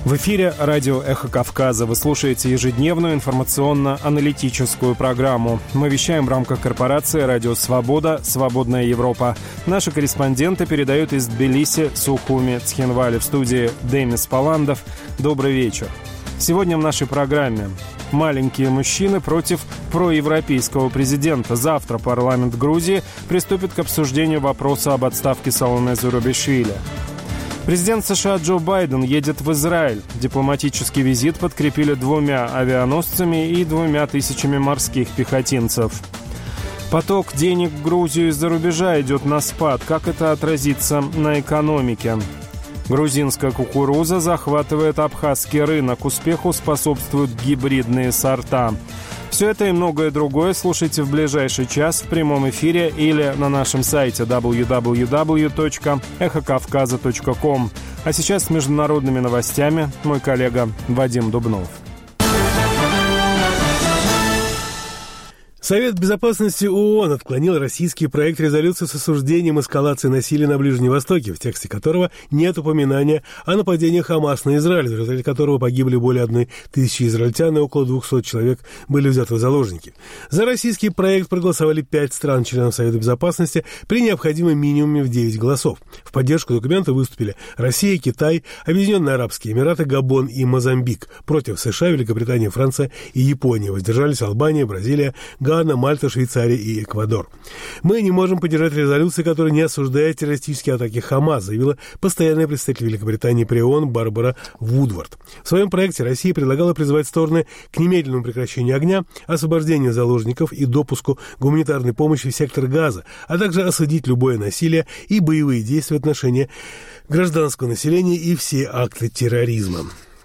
В эфире радио «Эхо Кавказа». Вы слушаете ежедневную информационно-аналитическую программу. Мы вещаем в рамках корпорации «Радио Свобода. Свободная Европа». Наши корреспонденты передают из Тбилиси, Сухуми, Цхинвали. В студии Демис Паландов. Добрый вечер. Сегодня в нашей программе «Маленькие мужчины против проевропейского президента». Завтра парламент Грузии приступит к обсуждению вопроса об отставке Саломе Зурабишвили. Президент США Джо Байден едет в Израиль. Дипломатический визит подкрепили 2 авианосцами и 2000 морских пехотинцев. Поток денег в Грузию из-за рубежа идет на спад. Как это отразится на экономике? Грузинская кукуруза захватывает абхазский рынок. Успеху способствуют гибридные сорта. Все это и многое другое слушайте в ближайший час в прямом эфире или на нашем сайте www.эхокавказа.ком. А сейчас с международными новостями мой коллега Вадим Дубнов. Совет Безопасности ООН отклонил российский проект резолюции с осуждением эскалации насилия на Ближнем Востоке, в тексте которого нет упоминания о нападении ХАМАС на Израиль, в результате которого погибли более 1000 израильтян и около 200 человек были взяты в заложники. За российский проект проголосовали 5 стран-членов Совета Безопасности при необходимом минимуме в 9 голосов. В поддержку документа выступили Россия, Китай, Объединенные Арабские Эмираты, Габон и Мозамбик. Против США, Великобритания, Франция и Япония. Воздержались Албания, Бразилия, Гана, Мальта, Швейцария и Эквадор. «Мы не можем поддержать резолюцию, которая не осуждает террористические атаки ХАМАС», заявила постоянная представитель Великобритании при ООН Барбара Вудвард. В своем проекте Россия предлагала призывать стороны к немедленному прекращению огня, освобождению заложников и допуску гуманитарной помощи в сектор Газа, а также осудить любое насилие и боевые действия в отношении гражданского населения и все акты терроризма.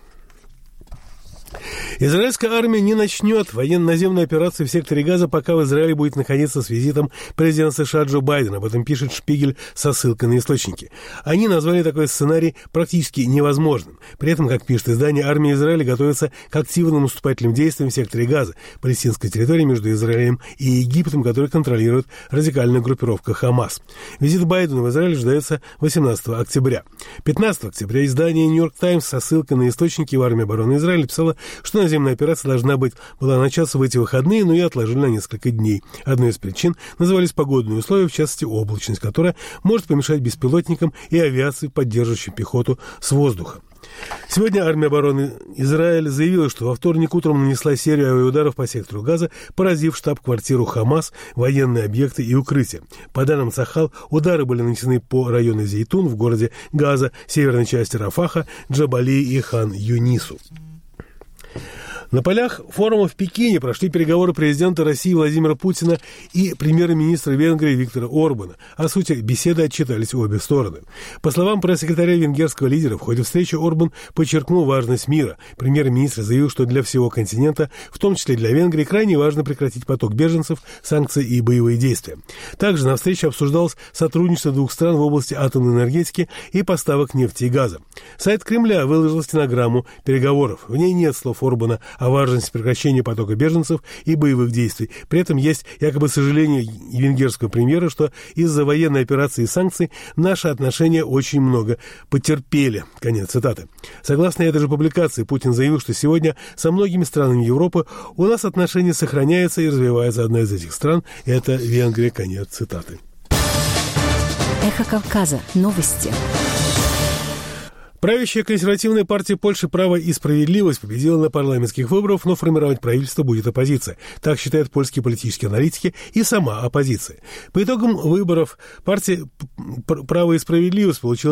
Израильская армия не начнет военно-наземную операцию в секторе Газа, пока в Израиле будет находиться с визитом президент США Джо Байден. Об этом пишет Шпигель со ссылкой на источники. Они назвали такой сценарий практически невозможным. При этом, как пишет издание, армия Израиля готовится к активным наступательным действиям в секторе Газа, палестинской территории между Израилем и Египтом, который контролирует радикальная группировка ХАМАС. Визит Байдена в Израиль ожидается 18 октября. 15 октября издание «Нью-Йорк Таймс» со ссылкой на источники в армии обороны Израиля писало, что наземная операция была начаться в эти выходные, но ее отложили на несколько дней. Одной из причин назывались погодные условия, в частности облачность, которая может помешать беспилотникам и авиации, поддерживающим пехоту с воздуха. Сегодня армия обороны Израиля заявила, что во вторник утром нанесла серию авиаударов по сектору Газа, поразив штаб-квартиру ХАМАС, военные объекты и укрытия. По данным Цахал, удары были нанесены по району Зейтун в городе Газа, северной части Рафаха, Джабали и Хан-Юнису. На полях форума в Пекине прошли переговоры президента России Владимира Путина и премьер-министра Венгрии Виктора Орбана. О сути беседы отчитались обе стороны. По словам пресс-секретаря венгерского лидера, в ходе встречи Орбан подчеркнул важность мира. Премьер-министр заявил, что для всего континента, в том числе для Венгрии, крайне важно прекратить поток беженцев, санкции и боевые действия. Также на встрече обсуждалось сотрудничество двух стран в области атомной энергетики и поставок нефти и газа. Сайт Кремля выложил стенограмму переговоров. В ней нет слов Орбана о важности прекращения потока беженцев и боевых действий. При этом есть якобы сожаление венгерского премьера, что из-за военной операции и санкций наши отношения очень много потерпели. Конец цитаты. Согласно этой же публикации, Путин заявил, что сегодня со многими странами Европы у нас отношения сохраняются и развиваются. Одна из этих стран – это Венгрия. Конец цитаты. Эхо Кавказа. Новости. Правящая консервативная партия Польши «Право и справедливость» победила на парламентских выборах, но формировать правительство будет оппозиция. Так считают польские политические аналитики и сама оппозиция. По итогам выборов партия «Право и справедливость» получила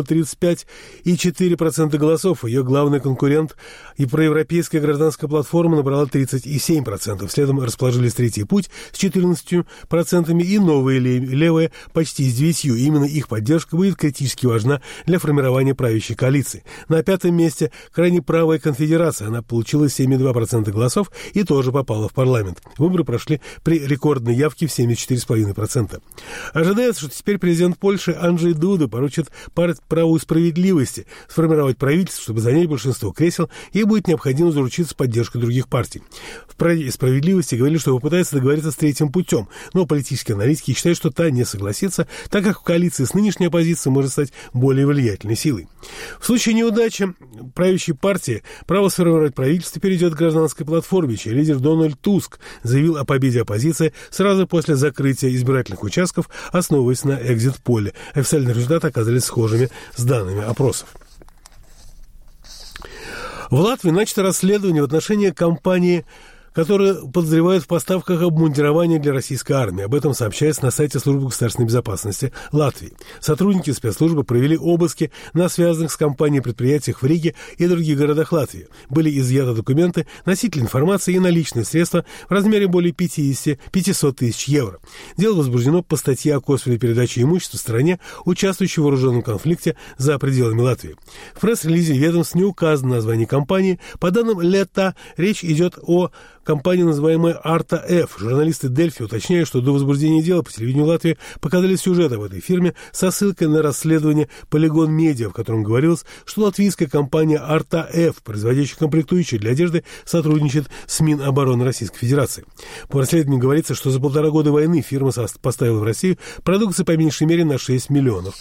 35,4% голосов. Ее главный конкурент и проевропейская гражданская платформа набрала 37%. Следом расположились «Третий путь» с 14% и «Новые левые» почти с 9%. Именно их поддержка будет критически важна для формирования правящей коалиции. На 5-м месте крайне правая конфедерация. Она получила 72% голосов и тоже попала в парламент. Выборы прошли при рекордной явке в 74,5%. Ожидается, что теперь президент Польши Анджей Дуда поручит «Праву и справедливости» сформировать правительство, чтобы занять большинство кресел, и будет необходимо заручиться поддержкой других партий. В «Праве и справедливости» говорили, что попытаются договориться с «Третьим путем», но политические аналитики считают, что та не согласится, так как в коалиции с нынешней оппозицией может стать более влиятельной силой. В случае случае неудачи правящей партии право сформировать правительство перейдет к гражданской платформе, чей лидер Дональд Туск заявил о победе оппозиции сразу после закрытия избирательных участков, основываясь на экзит-поле. Официальные результаты оказались схожими с данными опросов. В Латвии начато расследование в отношении компании, которые подозревают в поставках обмундирования для российской армии. Об этом сообщается на сайте Службы государственной безопасности Латвии. Сотрудники спецслужбы провели обыски на связанных с компанией предприятиях в Риге и других городах Латвии. Были изъяты документы, носители информации и наличные средства в размере более 500 тысяч евро. Дело возбуждено по статье о косвенной передаче имущества стране, участвующей в вооруженном конфликте за пределами Латвии. В пресс-релизе ведомств не указано название компании. По данным Лета, речь идет о компания, называемая «Арта-Ф». Журналисты «Дельфи» уточняют, что до возбуждения дела по телевидению Латвии показали сюжет об этой фирме со ссылкой на расследование «Полигон Медиа», в котором говорилось, что латвийская компания «Арта-Ф», производящая комплектующие для одежды, сотрудничает с Минобороны Российской Федерации. По расследованию говорится, что за 1,5 года войны фирма поставила в Россию продукции по меньшей мере на $6 миллионов.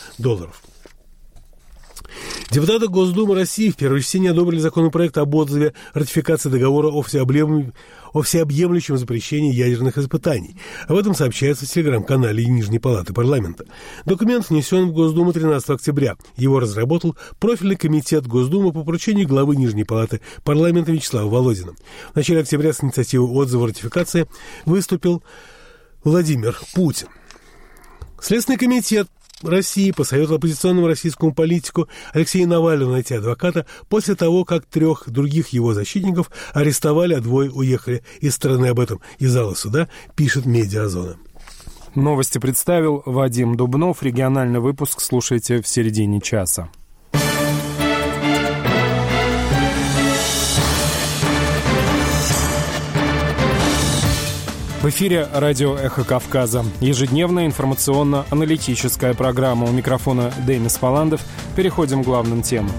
Депутаты Госдумы России в первом чтении одобрили законопроект об отзыве ратификации договора о всеобъемлющем запрещении ядерных испытаний. Об этом сообщается в телеграм-канале Нижней палаты парламента. Документ внесен в Госдуму 13 октября. Его разработал профильный комитет Госдумы по поручению главы Нижней палаты парламента Вячеслава Володина. В начале октября с инициативой отзыва ратификации выступил Владимир Путин. Следственный комитет России посоветовал оппозиционному российскому политику Алексею Навальному найти адвоката после того, как 3 других его защитников арестовали, а 2 уехали из страны. Об этом из зала суда пишет «Медиазона». Новости представил Вадим Дубнов. Региональный выпуск слушайте в середине часа. В эфире радио «Эхо Кавказа». Ежедневная информационно-аналитическая программа. У микрофона Демис Фаландов. Переходим к главным темам.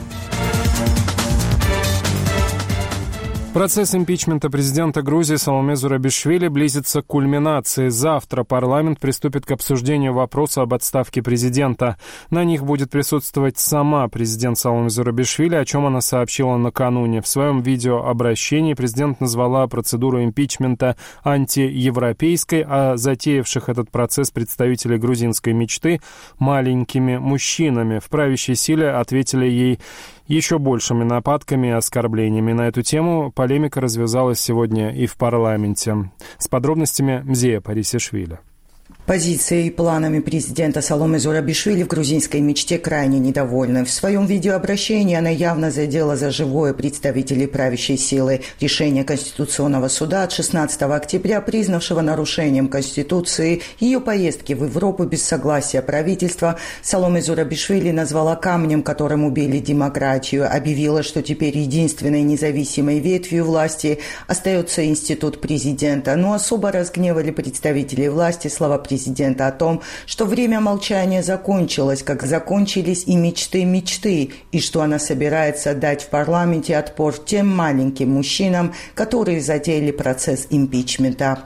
Процесс импичмента президента Грузии Саломе Зурабишвили близится к кульминации. Завтра парламент приступит к обсуждению вопроса об отставке президента. На них будет присутствовать сама президент Саломе Зурабишвили, о чем она сообщила накануне. В своем видеообращении президент назвала процедуру импичмента антиевропейской, а затеявших этот процесс представителей грузинской мечты маленькими мужчинами. В правящей силе ответили ей еще большими нападками и оскорблениями. На эту тему полемика развязалась сегодня и в парламенте. С подробностями Мзея Парисишвили. Позицией и планами президента Саломе Зурабишвили в грузинской мечте крайне недовольны. В своем видеообращении она явно задела за живое представителей правящей силы. Решение Конституционного суда от 16 октября, признавшего нарушением Конституции ее поездки в Европу без согласия правительства, Саломе Зурабишвили назвала камнем, которым убили демократию, объявила, что теперь единственной независимой ветвью власти остается институт президента. Но особо разгневали представителей власти слова президента о том, что время молчания закончилось, как закончились и мечты, и что она собирается дать в парламенте отпор тем маленьким мужчинам, которые затеяли процесс импичмента.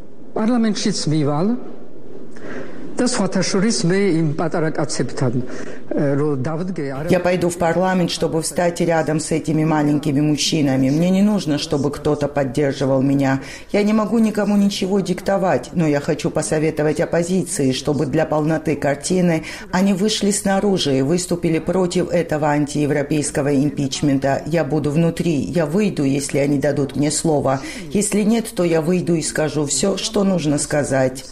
Я пойду в парламент, чтобы встать рядом с этими маленькими мужчинами. Мне не нужно, чтобы кто-то поддерживал меня. Я не могу никому ничего диктовать, но я хочу посоветовать оппозиции, чтобы для полноты картины они вышли снаружи и выступили против этого антиевропейского импичмента. Я буду внутри, я выйду, если они дадут мне слово. Если нет, то я выйду и скажу все, что нужно сказать.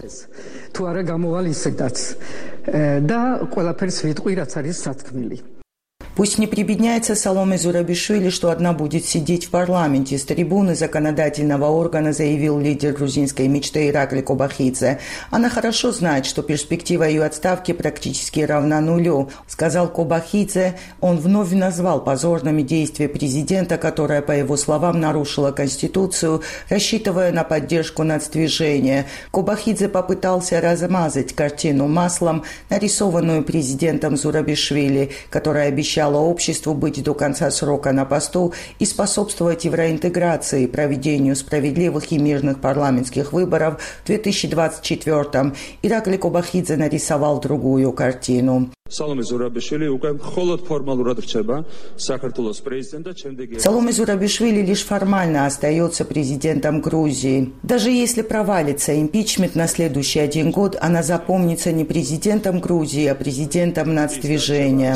Пусть не прибедняется Саломе Зурабишвили, что одна будет сидеть в парламенте. С трибуны законодательного органа заявил лидер грузинской мечты Иракли Кобахидзе. Она хорошо знает, что перспектива ее отставки практически равна нулю. Сказал Кобахидзе, он вновь назвал позорными действия президента, которая, по его словам, нарушила Конституцию, рассчитывая на поддержку нацдвижения. Кобахидзе попытался размазать картину маслом, нарисованную президентом Зурабишвили, которая обещала обществу быть до конца срока на посту и способствовать евроинтеграции, проведению справедливых и мирных парламентских выборов в 2024-м. Иракли Кобахидзе нарисовал другую картину. Саломе Зурабишвили უკვე მხოლოდ ფორმალურად რჩება საქართველოს პრეზიდენტად, შემდეგ Саломе Зурабишвили лишь формально остается президентом Грузии. Даже если провалится импичмент на следующий 1 год, она запомнится не президентом Грузии, а президентом нацдвижения.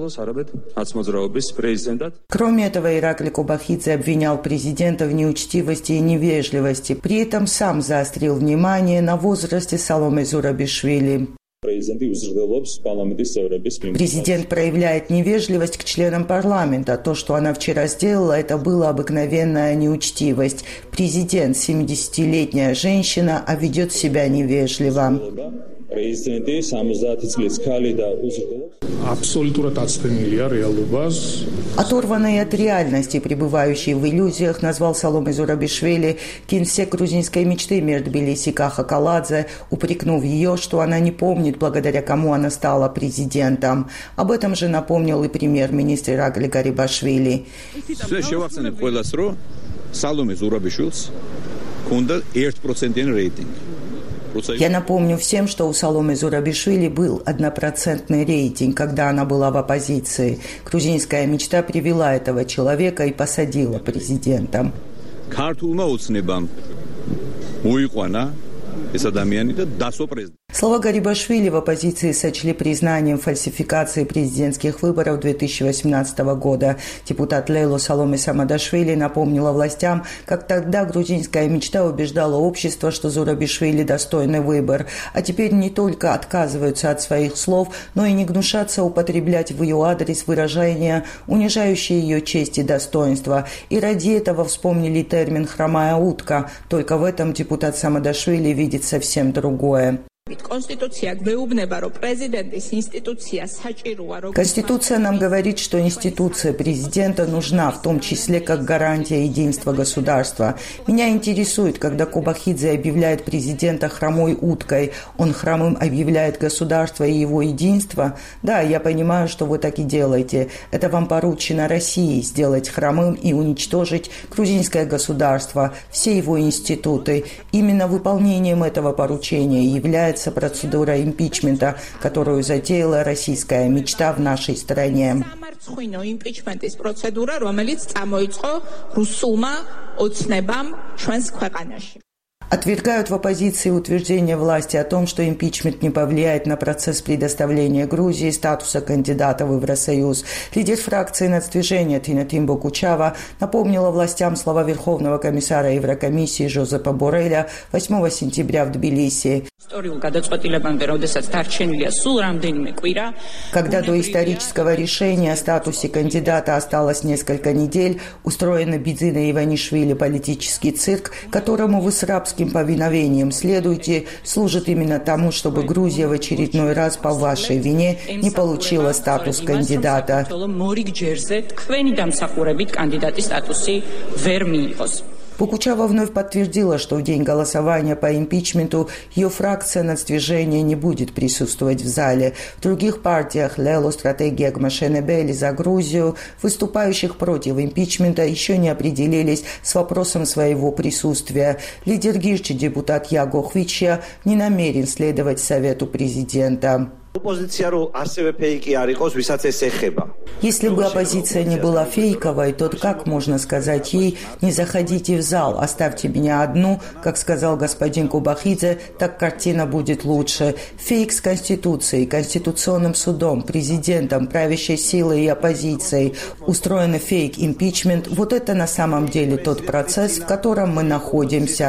Кроме этого, Ираклий Кобахидзе обвинял президента в неучтивости и невежливости. При этом сам заострил внимание на возрасте Саломе Зурабишвили. Президент проявляет невежливость к членам парламента. То, что она вчера сделала, это была обыкновенная неучтивость. Президент, 70-летняя женщина, а ведет себя невежливо. Оторванный от реальности, пребывающий в иллюзиях, назвал Саломе Зурабишвили кинсек грузинской мечты мир Тбилиси Каха Каладзе, упрекнув ее, что она не помнит, благодаря кому она стала президентом. Об этом же напомнил и премьер-министр Ираклий Гарибашвили. Я напомню всем, что у Саломе Зурабишвили был 1% рейтинг, когда она была в оппозиции. Грузинская мечта привела этого человека и посадила президентом. Слова Гарибашвили в оппозиции сочли признанием фальсификации президентских выборов 2018 года. Депутат Лейло Саломе Самадашвили напомнила властям, как тогда грузинская мечта убеждала общество, что Зурабишвили достойный выбор. А теперь не только отказываются от своих слов, но и не гнушатся употреблять в ее адрес выражения, унижающие ее честь и достоинство. И ради этого вспомнили термин «хромая утка». Только в этом депутат Самадашвили видит совсем другое. Конституция нам говорит, что институция президента нужна, в том числе как гарантия единства государства. Меня интересует, когда Кобахидзе объявляет президента хромой уткой, он хромым объявляет государство и его единство. Да, я понимаю, что вы так и делаете. Это вам поручено России сделать хромым и уничтожить грузинское государство, все его институты. Именно выполнением этого поручения является процедура импичмента, которую затеяла российская мечта в нашей стране. Отвергают в оппозиции утверждение власти о том, что импичмент не повлияет на процесс предоставления Грузии статуса кандидата в Евросоюз. Лидер фракции нацдвижения Тина Тимбо Кучава напомнила властям слова Верховного комиссара Еврокомиссии Жозепа Борреля 8 сентября в Тбилиси. Когда до исторического решения о статусе кандидата осталось несколько недель, устроен Бидзина Иванишвили политический цирк, которому вы с рабским повиновением следуете, служит именно тому, чтобы Грузия в очередной раз по вашей вине не получила статус кандидата. Пукучава вновь подтвердила, что в день голосования по импичменту ее фракция нацдвижения не будет присутствовать в зале. В других партиях Лело, Стратегия Гмашенебели за Грузию, выступающих против импичмента, еще не определились с вопросом своего присутствия. Лидер Гирчи, депутат Яго Хвича, не намерен следовать совету президента. Если бы оппозиция не была фейковой, то как можно сказать ей «не заходите в зал, оставьте меня одну», как сказал господин Кобахидзе, так картина будет лучше. Фейк с Конституцией, Конституционным судом, президентом, правящей силой и оппозицией. Устроен фейк-импичмент. Вот это на самом деле тот процесс, в котором мы находимся.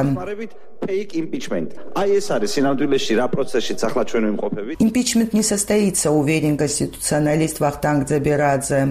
Импичмент не состоится, уверен конституционалист Вахтанг Дзаберадзе.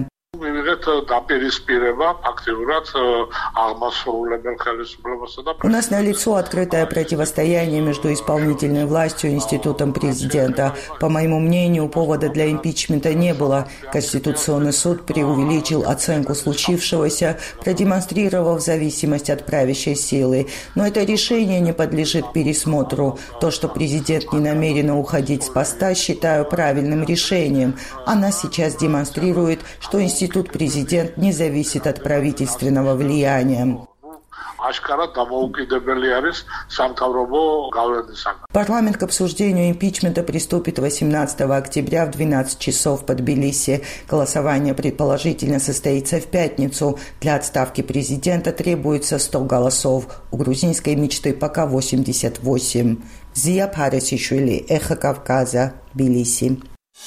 У нас налицо открытое противостояние между исполнительной властью и институтом президента. По моему мнению, повода для импичмента не было. Конституционный суд преувеличил оценку случившегося, продемонстрировав зависимость от правящей силы. Но это решение не подлежит пересмотру. То, что президент не намерен уходить с поста, считаю правильным решением. Она сейчас демонстрирует, что институт президент не зависит от правительственного влияния. Парламент к обсуждению импичмента приступит 18 октября в 12 часов в Тбилиси. Голосование предположительно состоится в пятницу. Для отставки президента требуется 100 голосов. У грузинской мечты пока 88. Зия Парасишвили, Эхо Кавказа, Тбилиси.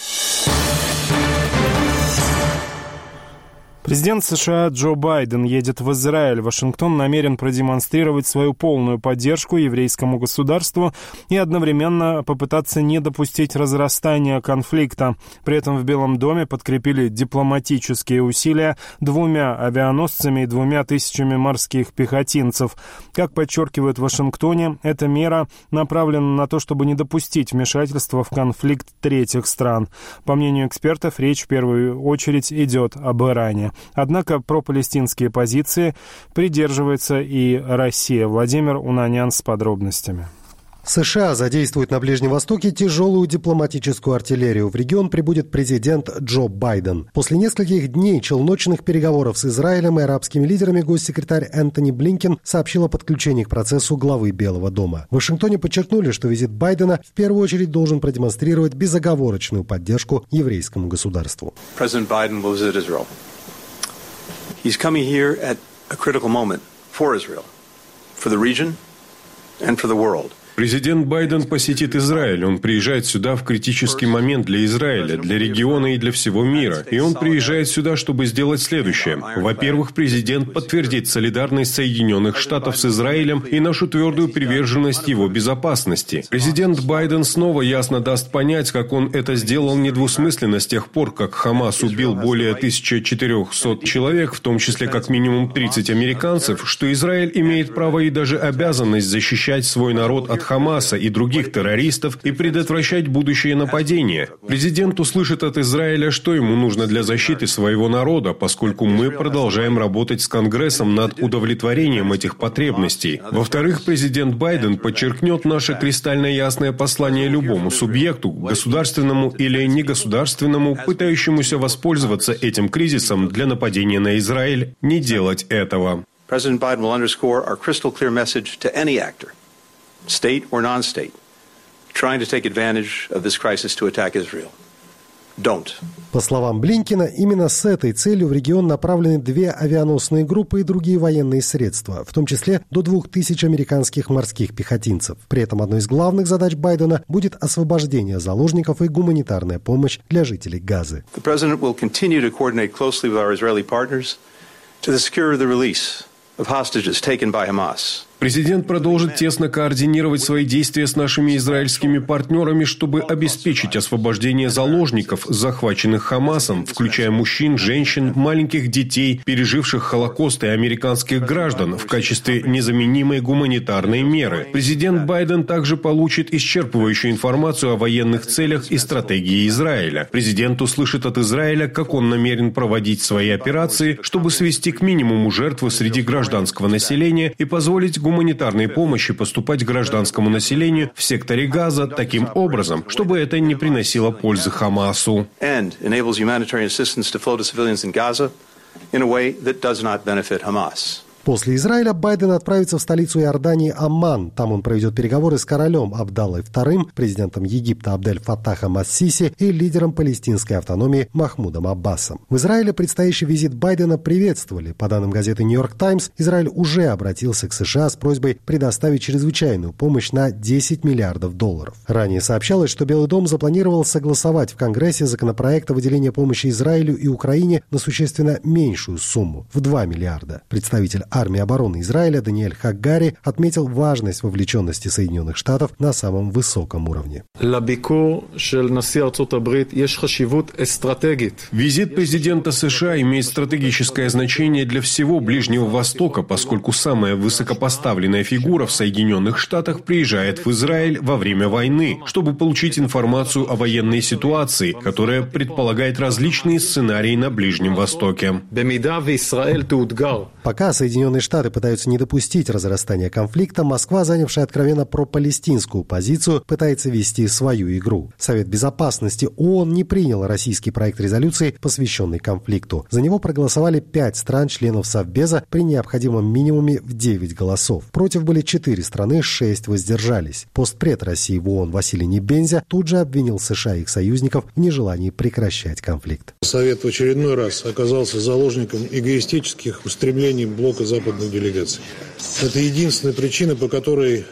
Президент США Джо Байден едет в Израиль. Вашингтон намерен продемонстрировать свою полную поддержку еврейскому государству и одновременно попытаться не допустить разрастания конфликта. При этом в Белом доме подкрепили дипломатические усилия 2 авианосцами и 2000 морских пехотинцев. Как подчеркивают в Вашингтоне, эта мера направлена на то, чтобы не допустить вмешательства в конфликт третьих стран. По мнению экспертов, речь в первую очередь идет об Иране. Однако пропалестинские позиции придерживается и Россия. Владимир Унанян с подробностями. США задействуют на Ближнем Востоке тяжелую дипломатическую артиллерию. В регион прибудет президент Джо Байден. После нескольких дней челночных переговоров с Израилем и арабскими лидерами госсекретарь Энтони Блинкен сообщил о подключении к процессу главы Белого дома. В Вашингтоне подчеркнули, что визит Байдена в первую очередь должен продемонстрировать безоговорочную поддержку еврейскому государству. Президент Байден will visit Israel. He's coming here at a critical moment for Israel, for the region and for the world. Президент Байден посетит Израиль. Он приезжает сюда в критический момент для Израиля, для региона и для всего мира. И он приезжает сюда, чтобы сделать следующее. Во-первых, президент подтвердит солидарность Соединенных Штатов с Израилем и нашу твердую приверженность его безопасности. Президент Байден снова ясно даст понять, как он это сделал недвусмысленно с тех пор, как Хамас убил более 1400 человек, в том числе как минимум 30 американцев, что Израиль имеет право и даже обязанность защищать свой народ от Хамаса и других террористов и предотвращать будущие нападения. Президент услышит от Израиля, что ему нужно для защиты своего народа, поскольку мы продолжаем работать с Конгрессом над удовлетворением этих потребностей. Во-вторых, президент Байден подчеркнет наше кристально ясное послание любому субъекту, государственному или негосударственному, пытающемуся воспользоваться этим кризисом для нападения на Израиль, не делать этого. President Biden will underscore our crystal clear message to any actor, state or non-state, trying to take advantage of this crisis to attack Israel. Don't. По словам Блинкена, именно с этой целью в регион направлены 2 авианосные группы и другие военные средства, в том числе до 2000 американских морских пехотинцев. При этом одной из главных задач Байдена будет освобождение заложников и гуманитарная помощь для жителей Газы. The president will continue to coordinate closely with our Israeli partners to secure the release of hostages taken by Hamas. Президент продолжит тесно координировать свои действия с нашими израильскими партнерами, чтобы обеспечить освобождение заложников, захваченных Хамасом, включая мужчин, женщин, маленьких детей, переживших Холокост и американских граждан, в качестве незаменимой гуманитарной меры. Президент Байден также получит исчерпывающую информацию о военных целях и стратегии Израиля. Президент услышит от Израиля, как он намерен проводить свои операции, чтобы свести к минимуму жертвы среди гражданского населения и позволить гуманитарной помощи поступать гражданскому населению в секторе Газа таким образом, чтобы это не приносило пользы Хамасу. После Израиля Байден отправится в столицу Иордании Амман. Там он проведет переговоры с королем Абдаллой II, президентом Египта Абдель-Фаттахом ас-Сиси и лидером палестинской автономии Махмудом Аббасом. В Израиле предстоящий визит Байдена приветствовали. По данным газеты «Нью-Йорк Таймс», Израиль уже обратился к США с просьбой предоставить чрезвычайную помощь на $10 миллиардов. Ранее сообщалось, что Белый дом запланировал согласовать в Конгрессе законопроект о выделении помощи Израилю и Украине на существенно меньшую сумму – в $2 миллиарда. Представитель армии обороны Израиля Даниэль Хаггари отметил важность вовлеченности Соединенных Штатов на самом высоком уровне. Визит президента США имеет стратегическое значение для всего Ближнего Востока, поскольку самая высокопоставленная фигура в Соединенных Штатах приезжает в Израиль во время войны, чтобы получить информацию о военной ситуации, которая предполагает различные сценарии на Ближнем Востоке. Пока Соединенные Штаты пытаются не допустить разрастания конфликта, Москва, занявшая откровенно пропалестинскую позицию, пытается вести свою игру. Совет Безопасности ООН не принял российский проект резолюции, посвященный конфликту. За него проголосовали 5 стран-членов Совбеза при необходимом минимуме в 9 голосов. Против были 4 страны, 6 воздержались. Постпред России в ООН Василий Небензя тут же обвинил США и их союзников в нежелании прекращать конфликт. Совет в очередной раз оказался заложником эгоистических устремлений блока западных делегаций. Это единственная причина, по которой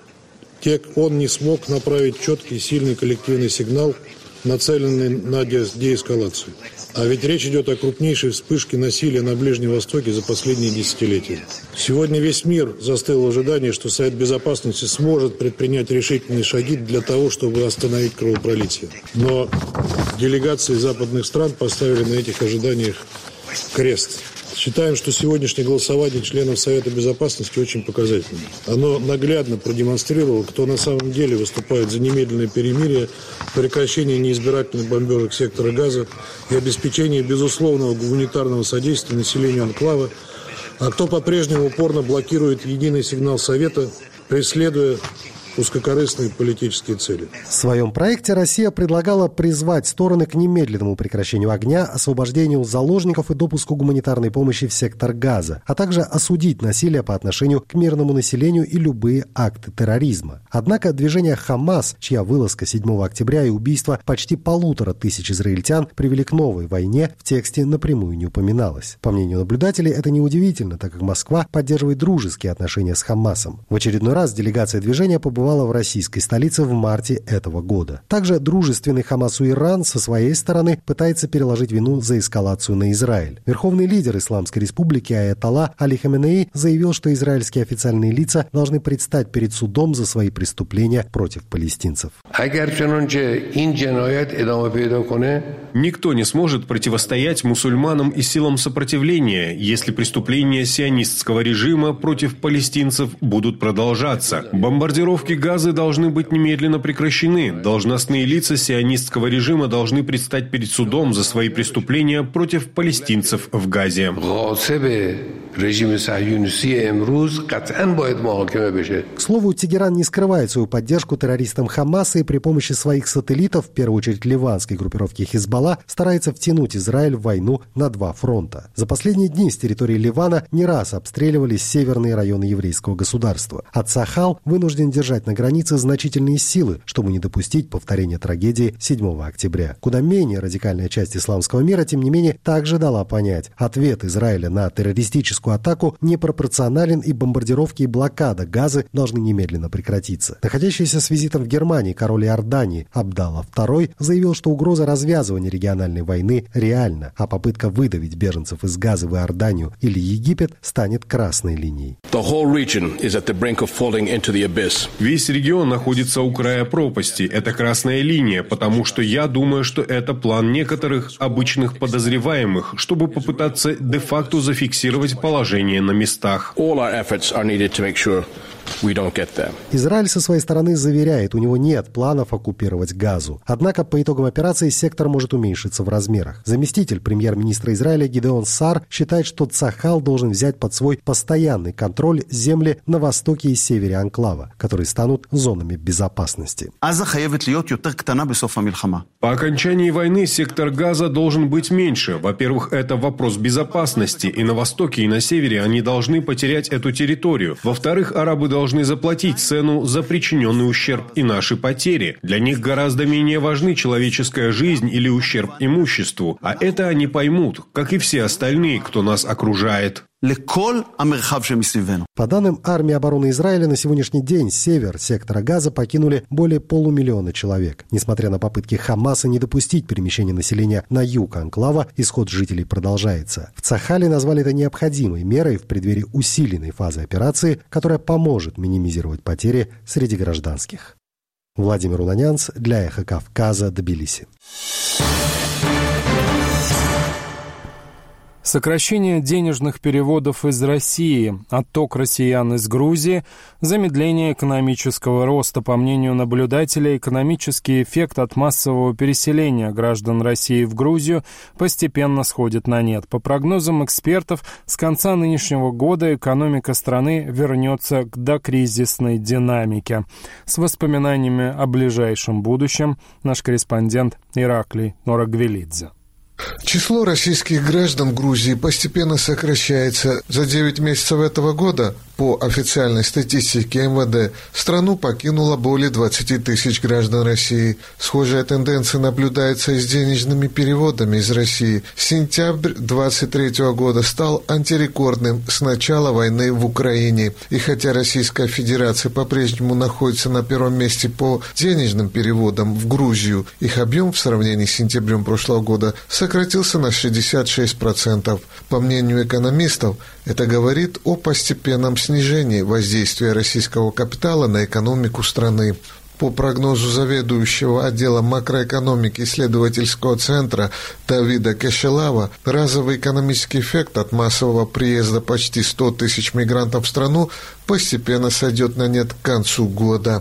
он не смог направить четкий, сильный коллективный сигнал, нацеленный на деэскалацию. А ведь речь идет о крупнейшей вспышке насилия на Ближнем Востоке за последние десятилетия. Сегодня весь мир застыл в ожидании, что Совет Безопасности сможет предпринять решительные шаги для того, чтобы остановить кровопролитие. Но делегации западных стран поставили на этих ожиданиях крест. Считаем, что сегодняшнее голосование членов Совета Безопасности очень показательно. Оно наглядно продемонстрировало, кто на самом деле выступает за немедленное перемирие, прекращение неизбирательных бомбежек сектора Газа и обеспечение безусловного гуманитарного содействия населению анклава, а кто по-прежнему упорно блокирует единый сигнал Совета, преследуя узкокорыстные политические цели. В своем проекте Россия предлагала призвать стороны к немедленному прекращению огня, освобождению заложников и допуску гуманитарной помощи в сектор Газа, а также осудить насилие по отношению к мирному населению и любые акты терроризма. Однако движение «Хамас», чья вылазка 7 октября и убийство почти 1500 израильтян привели к новой войне, в тексте напрямую не упоминалось. По мнению наблюдателей, это неудивительно, так как Москва поддерживает дружеские отношения с «Хамасом». В очередной раз делегация движения побывала в российской столице в марте этого года. Также дружественный Хамасу Иран со своей стороны пытается переложить вину за эскалацию на Израиль. Верховный лидер Исламской республики аятолла Али Хаменеи заявил, что израильские официальные лица должны предстать перед судом за свои преступления против палестинцев. Никто не сможет противостоять мусульманам и силам сопротивления, если преступления сионистского режима против палестинцев будут продолжаться. Бомбардировки Газы должны быть немедленно прекращены. Должностные лица сионистского режима должны предстать перед судом за свои преступления против палестинцев в Газе. К слову, Тегеран не скрывает свою поддержку террористам Хамаса и при помощи своих сателлитов, в первую очередь ливанской группировки Хизбалла, старается втянуть Израиль в войну на 2 фронта. За последние дни с территории Ливана не раз обстреливались северные районы еврейского государства. Ацахал вынужден держать на границе значительные силы, чтобы не допустить повторения трагедии 7 октября. Куда менее радикальная часть исламского мира, тем не менее, также дала понять, ответ Израиля на террористическую атаку непропорционален, и бомбардировки и блокада Газы должны немедленно прекратиться. Находящийся с визитом в Германии король Иордании Абдалла II заявил, что угроза развязывания региональной войны реальна, а попытка выдавить беженцев из Газы в Иорданию или Египет станет красной линией. Весь регион находится у края пропасти. Это красная линия, потому что я думаю, что это план некоторых обычных подозреваемых, чтобы попытаться де-факто зафиксировать положение на местах. Израиль со своей стороны заверяет, у него нет планов оккупировать Газу. Однако по итогам операции сектор может уменьшиться в размерах. Заместитель премьер-министра Израиля Гидеон Саар считает, что Цахал должен взять под свой постоянный контроль земли на востоке и севере анклава, которые станут зонами безопасности. По окончании войны сектор Газа должен быть меньше. Во-первых, это вопрос безопасности. И на востоке, и на севере они должны потерять эту территорию. Во-вторых, арабы должны заплатить цену за причиненный ущерб и наши потери. Для них гораздо менее важны человеческая жизнь или ущерб имуществу. А это они поймут, как и все остальные, кто нас окружает. По данным армии обороны Израиля, на сегодняшний день север сектора Газа покинули более 500 000 человек. Несмотря на попытки Хамаса не допустить перемещения населения на юг анклава, исход жителей продолжается. В Цахале назвали это необходимой мерой в преддверии усиленной фазы операции, которая поможет минимизировать потери среди гражданских. Владимир Уланянц для Эхо Кавказа, Тбилиси. Сокращение денежных переводов из России, отток россиян из Грузии, замедление экономического роста. По мнению наблюдателей, экономический эффект от массового переселения граждан России в Грузию постепенно сходит на нет. По прогнозам экспертов, с конца нынешнего года экономика страны вернется к докризисной динамике. С воспоминаниями о ближайшем будущем наш корреспондент Ираклий Норагвелидзе. Число российских граждан Грузии постепенно сокращается. За 9 месяцев этого года, по официальной статистике МВД, страну покинуло более 20 тысяч граждан России. Схожая тенденция наблюдается и с денежными переводами из России. Сентябрь 2023 года стал антирекордным с начала войны в Украине. И хотя Российская Федерация по-прежнему находится на первом месте по денежным переводам в Грузию, их объем в сравнении с сентябрем прошлого года сократился на 66%. По мнению экономистов, это говорит о постепенном снижении воздействия российского капитала на экономику страны. По прогнозу заведующего отделом макроэкономики исследовательского центра Давида Кешелава, разовый экономический эффект от массового приезда почти 100 тысяч мигрантов в страну постепенно сойдет на нет к концу года.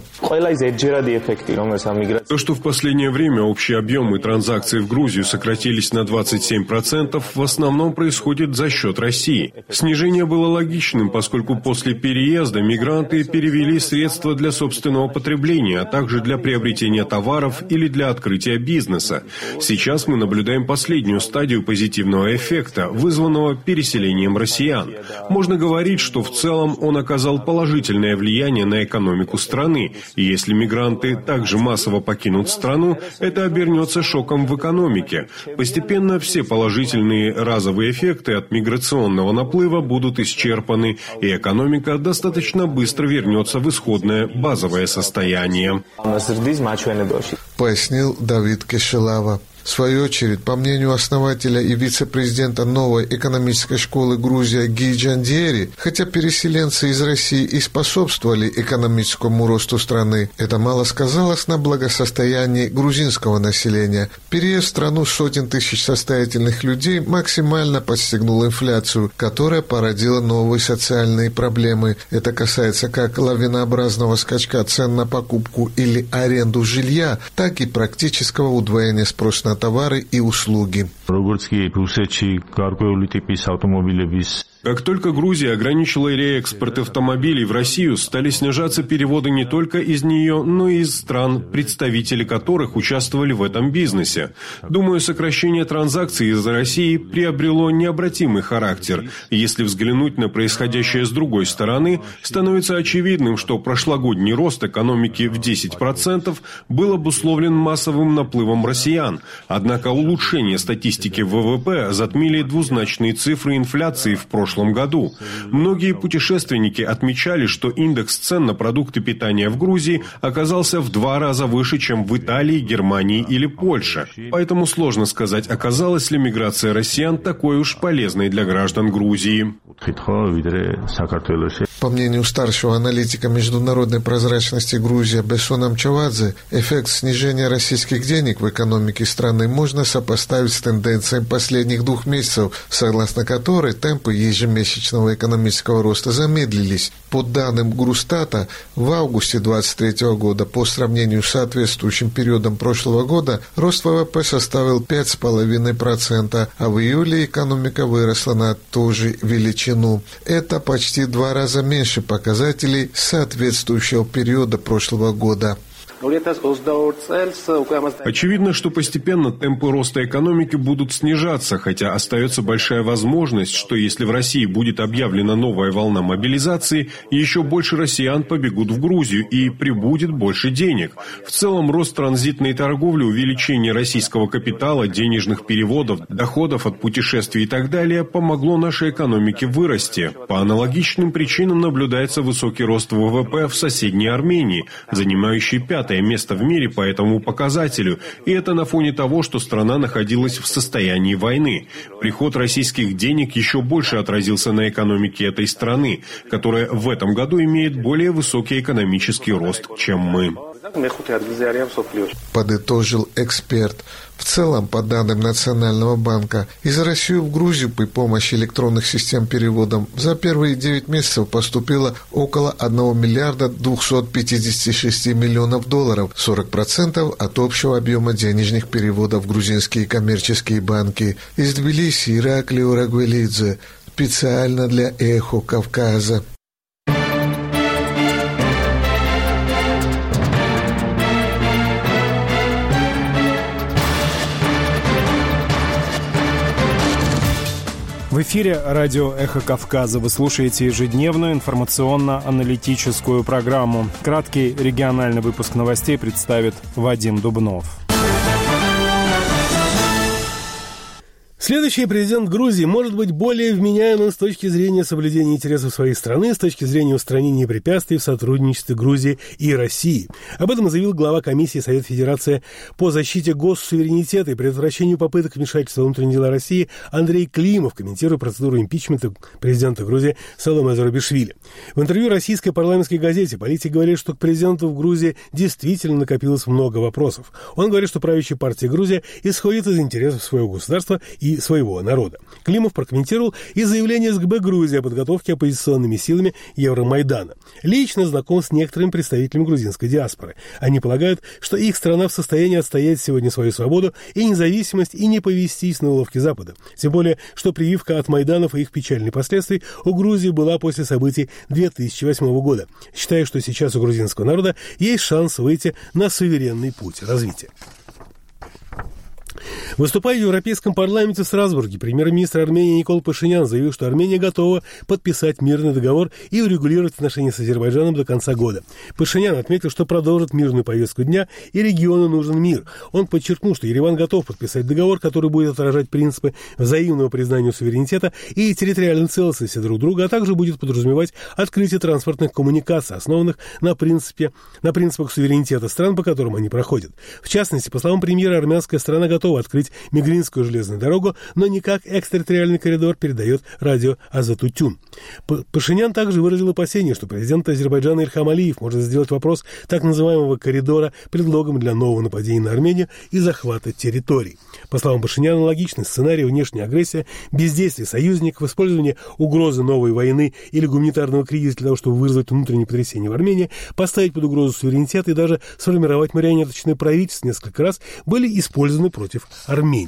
То, что в последнее время общие объемы транзакций в Грузию сократились на 27%, в основном происходит за счет России. Снижение было логичным, поскольку после переезда мигранты перевели средства для собственного потребления, а также для приобретения товаров или для открытия бизнеса. Сейчас мы наблюдаем последнюю стадию позитивного эффекта, вызванного переселением россиян. Можно говорить, что в целом он оказал положительное влияние на экономику страны, и если мигранты также массово покинут страну, это обернется шоком в экономике. Постепенно все положительные разовые эффекты от миграционного наплыва будут исчерпаны, и экономика достаточно быстро вернется в исходное базовое состояние. Пояснил Давид Кешелава. В свою очередь, по мнению основателя и вице-президента новой экономической школы Грузия Ги Джандиери, хотя переселенцы из России и способствовали экономическому росту страны, это мало сказалось на благосостоянии грузинского населения. Переезд в страну сотен тысяч состоятельных людей максимально подстегнул инфляцию, которая породила новые социальные проблемы. Это касается как лавинообразного скачка цен на покупку или аренду жилья, так и практического удвоения спроса на товары и услуги. Как только Грузия ограничила реэкспорт автомобилей в Россию, стали снижаться переводы не только из нее, но и из стран, представители которых участвовали в этом бизнесе. Думаю, сокращение транзакций из России приобрело необратимый характер. Если взглянуть на происходящее с другой стороны, становится очевидным, что прошлогодний рост экономики в 10% был обусловлен массовым наплывом россиян. Однако улучшение статистики ВВП затмили двузначные цифры инфляции в прошлом году. Многие путешественники отмечали, что индекс цен на продукты питания в Грузии оказался в 2 раза выше, чем в Италии, Германии или Польше. Поэтому сложно сказать, оказалась ли миграция россиян такой уж полезной для граждан Грузии. По мнению старшего аналитика международной прозрачности Грузии Бесона Мчавадзе, эффект снижения российских денег в экономике страны можно сопоставить с тенденцией последних 2 месяцев, согласно которой темпы ежемесячного экономического роста замедлились. По данным Грустата, в августе 2023 года по сравнению с соответствующим периодом прошлого года рост ВВП составил 5,5%, а в июле экономика выросла на ту же величину. Это почти 2 раза меньше показателей соответствующего периода прошлого года. Очевидно, что постепенно темпы роста экономики будут снижаться, хотя остается большая возможность, что если в России будет объявлена новая волна мобилизации, еще больше россиян побегут в Грузию и прибудет больше денег. В целом, рост транзитной торговли, увеличение российского капитала, денежных переводов, доходов от путешествий и так далее помогло нашей экономике вырасти. По аналогичным причинам наблюдается высокий рост ВВП в соседней Армении, занимающей 5-е место в мире по этому показателю, и это на фоне того, что страна находилась в состоянии войны. Приход российских денег еще больше отразился на экономике этой страны, которая в этом году имеет более высокий экономический рост, чем мы. Подытожил эксперт. В целом, по данным Национального банка, из России в Грузию при помощи электронных систем перевода за первые 9 месяцев поступило около 1 миллиарда 256 миллионов долларов, 40% от общего объема денежных переводов в грузинские коммерческие банки. Из Тбилиси Ираклио Рагвелидзе, специально для «Эхо Кавказа». В эфире радио «Эхо Кавказа». Вы слушаете ежедневную информационно-аналитическую программу. Краткий региональный выпуск новостей представит Вадим Дубнов. Следующий президент Грузии может быть более вменяемым с точки зрения соблюдения интересов своей страны, с точки зрения устранения препятствий в сотрудничестве Грузии и России. Об этом заявил глава комиссии Совета Федерации по защите госсуверенитета и предотвращению попыток вмешательства в внутренние дела России Андрей Климов, комментируя процедуру импичмента президента Грузии Саломе Зурабишвили. В интервью российской парламентской газете политик говорит, что к президенту в Грузии действительно накопилось много вопросов. Он говорит, что правящая партия Грузия исходит из интересов своего государства и своего народа. Климов прокомментировал и заявление СГБ Грузии о подготовке оппозиционными силами Евромайдана. Лично знаком с некоторыми представителями грузинской диаспоры. Они полагают, что их страна в состоянии отстоять сегодня свою свободу и независимость и не повестись на уловки Запада. Тем более, что прививка от Майданов и их печальных последствий у Грузии была после событий 2008 года. Считаю, что сейчас у грузинского народа есть шанс выйти на суверенный путь развития. Выступая в Европейском парламенте в Страсбурге, премьер-министр Армении Никол Пашинян заявил, что Армения готова подписать мирный договор и урегулировать отношения с Азербайджаном до конца года. Пашинян отметил, что продолжит мирную повестку дня и региону нужен мир. Он подчеркнул, что Ереван готов подписать договор, который будет отражать принципы взаимного признания суверенитета и территориальной целостности друг друга, а также будет подразумевать открытие транспортных коммуникаций, основанных на принципах суверенитета стран, по которым они проходят. В частности, по словам премьера, армянская страна готова открыть Мигринскую железную дорогу, но не как экстерриториальный коридор, передает радио Азатутюн. Пашинян также выразил опасение, что президент Азербайджана Ильхам Алиев может сделать вопрос так называемого коридора предлогом для нового нападения на Армению и захвата территорий. По словам Пашиняна, логичный сценарий внешняя агрессия, бездействие союзников, использование угрозы новой войны или гуманитарного кризиса для того, чтобы вызвать внутреннее потрясение в Армении, поставить под угрозу суверенитет и даже сформировать марионеточное правительство несколько раз были использованы против Армении.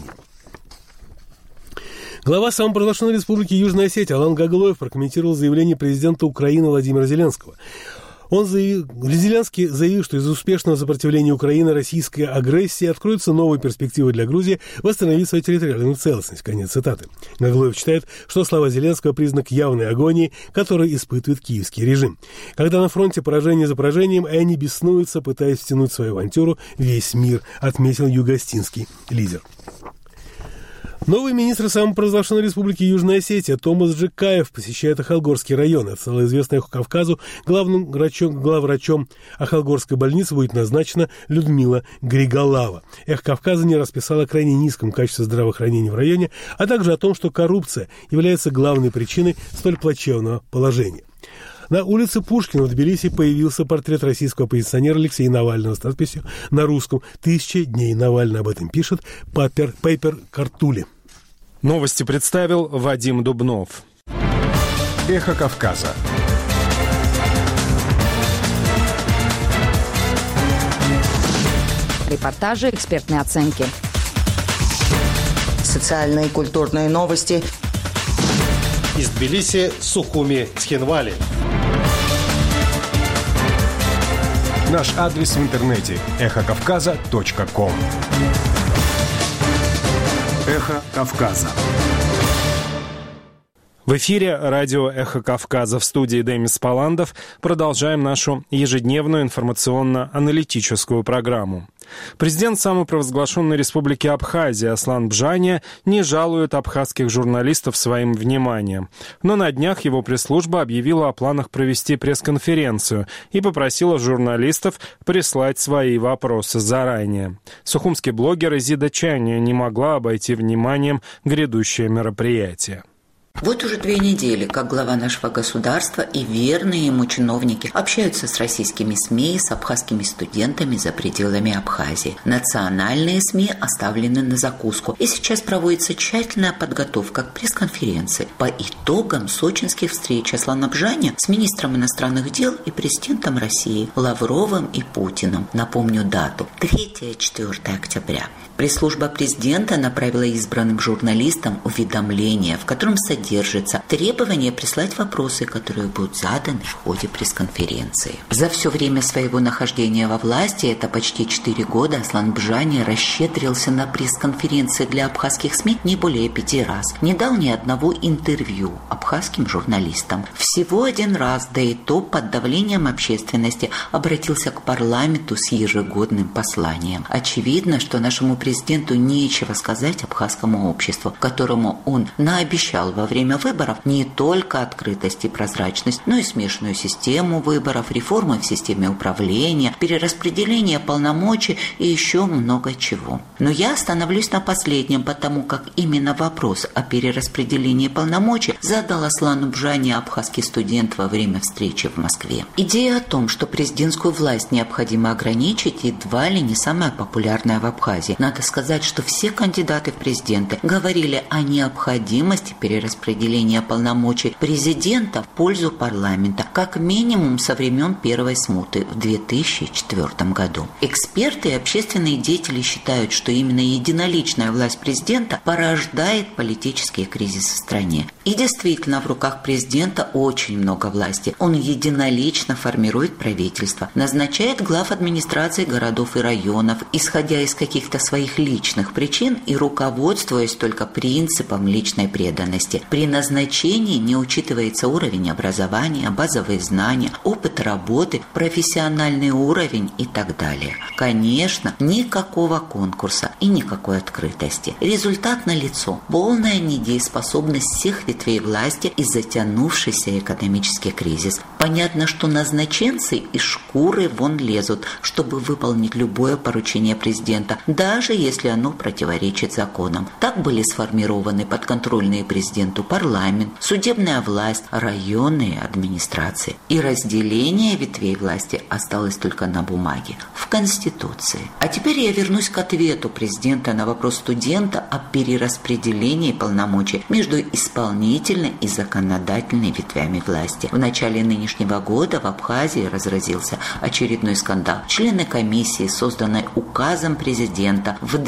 Глава самопровозглашенной республики Южная Осетия Алан Гаглоев прокомментировал заявление президента Украины Владимира Зеленского. Зеленский заявил, что из успешного сопротивления Украины российской агрессии откроются новые перспективы для Грузии восстановить свою территориальную целостность. Конец цитаты. Гаглоев считает, что слова Зеленского – признак явной агонии, которую испытывает киевский режим. Когда на фронте поражение за поражением, и они беснуются, пытаясь втянуть в свою авантюру весь мир, отметил югостинский лидер. Новый министр самопровозглашенной республики Южная Осетия Томас Джекаев посещает Ахалгорский район. Это стало известно Эхо Кавказу. Главврачом Ахалгорской больницы будет назначена Людмила Григолава. Эхо Кавказа не расписала о крайне низком качестве здравоохранения в районе, а также о том, что коррупция является главной причиной столь плачевного положения. На улице Пушкина в Тбилиси появился портрет российского оппозиционера Алексея Навального с надписью на русском «1000 дней Навальный». Об этом пишет Пейпер Картули. Новости представил Вадим Дубнов. Эхо Кавказа. Репортажи, экспертные оценки. Социальные и культурные новости. Из Тбилиси, Сухуми, Цхинвали. Наш адрес в интернете – эхокавказа.ком. Эхо Кавказа. В эфире радио «Эхо Кавказа», в студии Демис Паландов. Продолжаем нашу ежедневную информационно-аналитическую программу. Президент самопровозглашенной республики Абхазия Аслан Бжания не жалует абхазских журналистов своим вниманием. Но на днях его пресс-служба объявила о планах провести пресс-конференцию и попросила журналистов прислать свои вопросы заранее. Сухумский блогер Изида Чаня не могла обойти вниманием грядущее мероприятие. Вот уже 2 недели, как глава нашего государства и верные ему чиновники общаются с российскими СМИ и с абхазскими студентами за пределами Абхазии. Национальные СМИ оставлены на закуску, и сейчас проводится тщательная подготовка к пресс-конференции по итогам сочинских встреч Аслана Бжани с министром иностранных дел и президентом России Лавровым и Путиным. Напомню дату – 3-4 октября. Пресс-служба президента направила избранным журналистам уведомление, в котором содержится требование прислать вопросы, которые будут заданы в ходе пресс-конференции. За все время своего нахождения во власти, это почти 4 года, Аслан Бжани расщедрился на пресс-конференции для абхазских СМИ не более 5 раз. Не дал ни одного интервью абхазским журналистам. Всего 1 раз, да и то под давлением общественности, обратился к парламенту с ежегодным посланием. Очевидно, что нашему президенту нечего сказать абхазскому обществу, которому он наобещал во время выборов не только открытость и прозрачность, но и смешанную систему выборов, реформы в системе управления, перераспределение полномочий и еще много чего. Но я остановлюсь на последнем, потому как именно вопрос о перераспределении полномочий задал Аслану Бжани абхазский студент во время встречи в Москве. Идея о том, что президентскую власть необходимо ограничить, едва ли не самая популярная в Абхазии. Надо сказать, что все кандидаты в президенты говорили о необходимости перераспределения полномочий президента в пользу парламента, как минимум со времен первой смуты в 2004 году. Эксперты и общественные деятели считают, что именно единоличная власть президента порождает политические кризисы в стране. И действительно, в руках президента очень много власти. Он единолично формирует правительство, назначает глав администрации городов и районов, исходя из каких-то своих личных причин и руководствуясь только принципом личной преданности. При назначении не учитывается уровень образования, базовые знания, опыт работы, профессиональный уровень и так далее. Конечно, никакого конкурса и никакой открытости. Результат налицо. Полная недееспособность всех ветвей власти и затянувшийся экономический кризис. Понятно, что назначенцы из шкуры вон лезут, чтобы выполнить любое поручение президента, даже если оно противоречит законам. Так были сформированы подконтрольные президенту парламент, судебная власть, районные администрации. И разделение ветвей власти осталось только на бумаге, в Конституции. А теперь я вернусь к ответу президента на вопрос студента о перераспределении полномочий между исполнительной и законодательной ветвями власти. В начале нынешнего года в Абхазии разразился очередной скандал. Члены комиссии, созданной указом президента в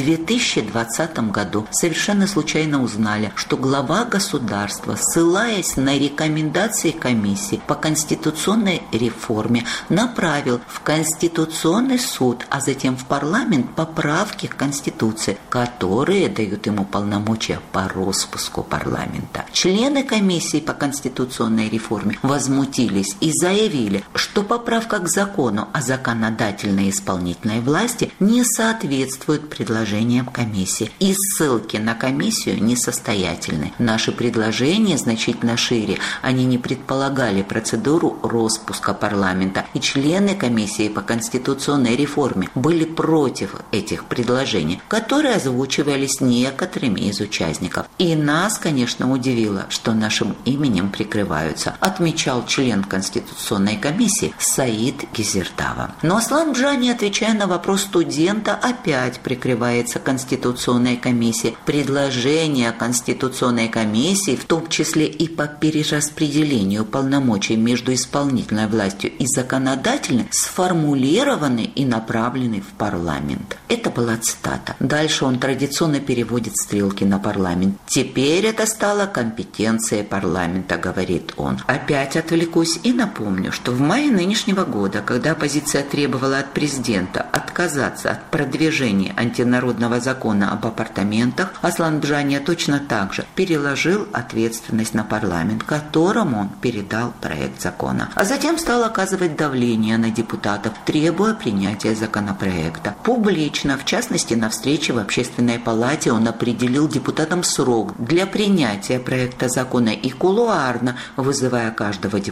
2020 году, совершенно случайно узнали, что глава государства, ссылаясь на рекомендации комиссии по конституционной реформе, направил в Конституционный суд, а затем в парламент поправки к Конституции, которые дают ему полномочия по распуску парламента. Члены комиссии по конституционной реформе возмутились и заявили, что поправка к закону о законодательной и исполнительной власти не соответствует предложениям комиссии, и ссылки на комиссию несостоятельны. Наши предложения значительно шире. Они не предполагали процедуру распуска парламента, и члены комиссии по конституционной реформе были против этих предложений, которые озвучивались некоторыми из участников. И нас, конечно, удивило, что нашим именем прикрываются, отмечал член Конституционной комиссии Саид Гизиртава. Но Аслан Бжани, отвечая на вопрос студента, опять прикрывается Конституционной комиссией. Предложения Конституционной комиссии, в том числе и по перераспределению полномочий между исполнительной властью и законодательной, сформулированы и направлены в парламент. Это была цитата. Дальше он традиционно переводит стрелки на парламент. Теперь это стало компетенцией парламента, говорит он. Опять отвлекусь и напомню, что в мае нынешнего года, когда оппозиция требовала от президента отказаться от продвижения антинародного закона об апартаментах, Аслан Бжани точно так же переложил ответственность на парламент, которому он передал проект закона. А затем стал оказывать давление на депутатов, требуя принятия законопроекта. Публично, в частности, на встрече в Общественной палате он определил депутатам срок для принятия проекта закона и кулуарно, вызывая каждого депутата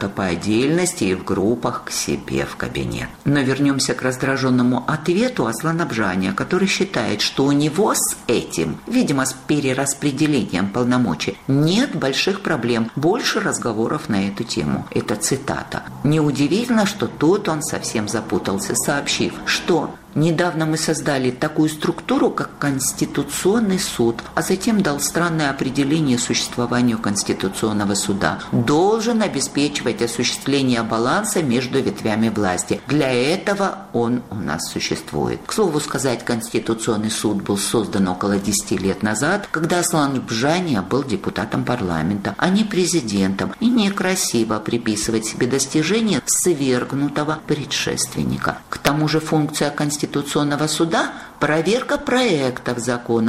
кого-то по отдельности и в группах к себе в кабинет. Но вернемся к раздраженному ответу Аслана Бжания, который считает, что у него с этим, видимо, с перераспределением полномочий, нет больших проблем, больше разговоров на эту тему. Это цитата. Неудивительно, что тут он совсем запутался, сообщив, что недавно мы создали такую структуру, как Конституционный суд, а затем дал странное определение существованию Конституционного суда. Должен обеспечивать осуществление баланса между ветвями власти. Для этого он у нас существует. К слову сказать, Конституционный суд был создан около 10 лет назад, когда Аслан Бжания был депутатом парламента, а не президентом. И некрасиво приписывать себе достижения свергнутого предшественника. К тому же функция Конституционного суда – проверка проектов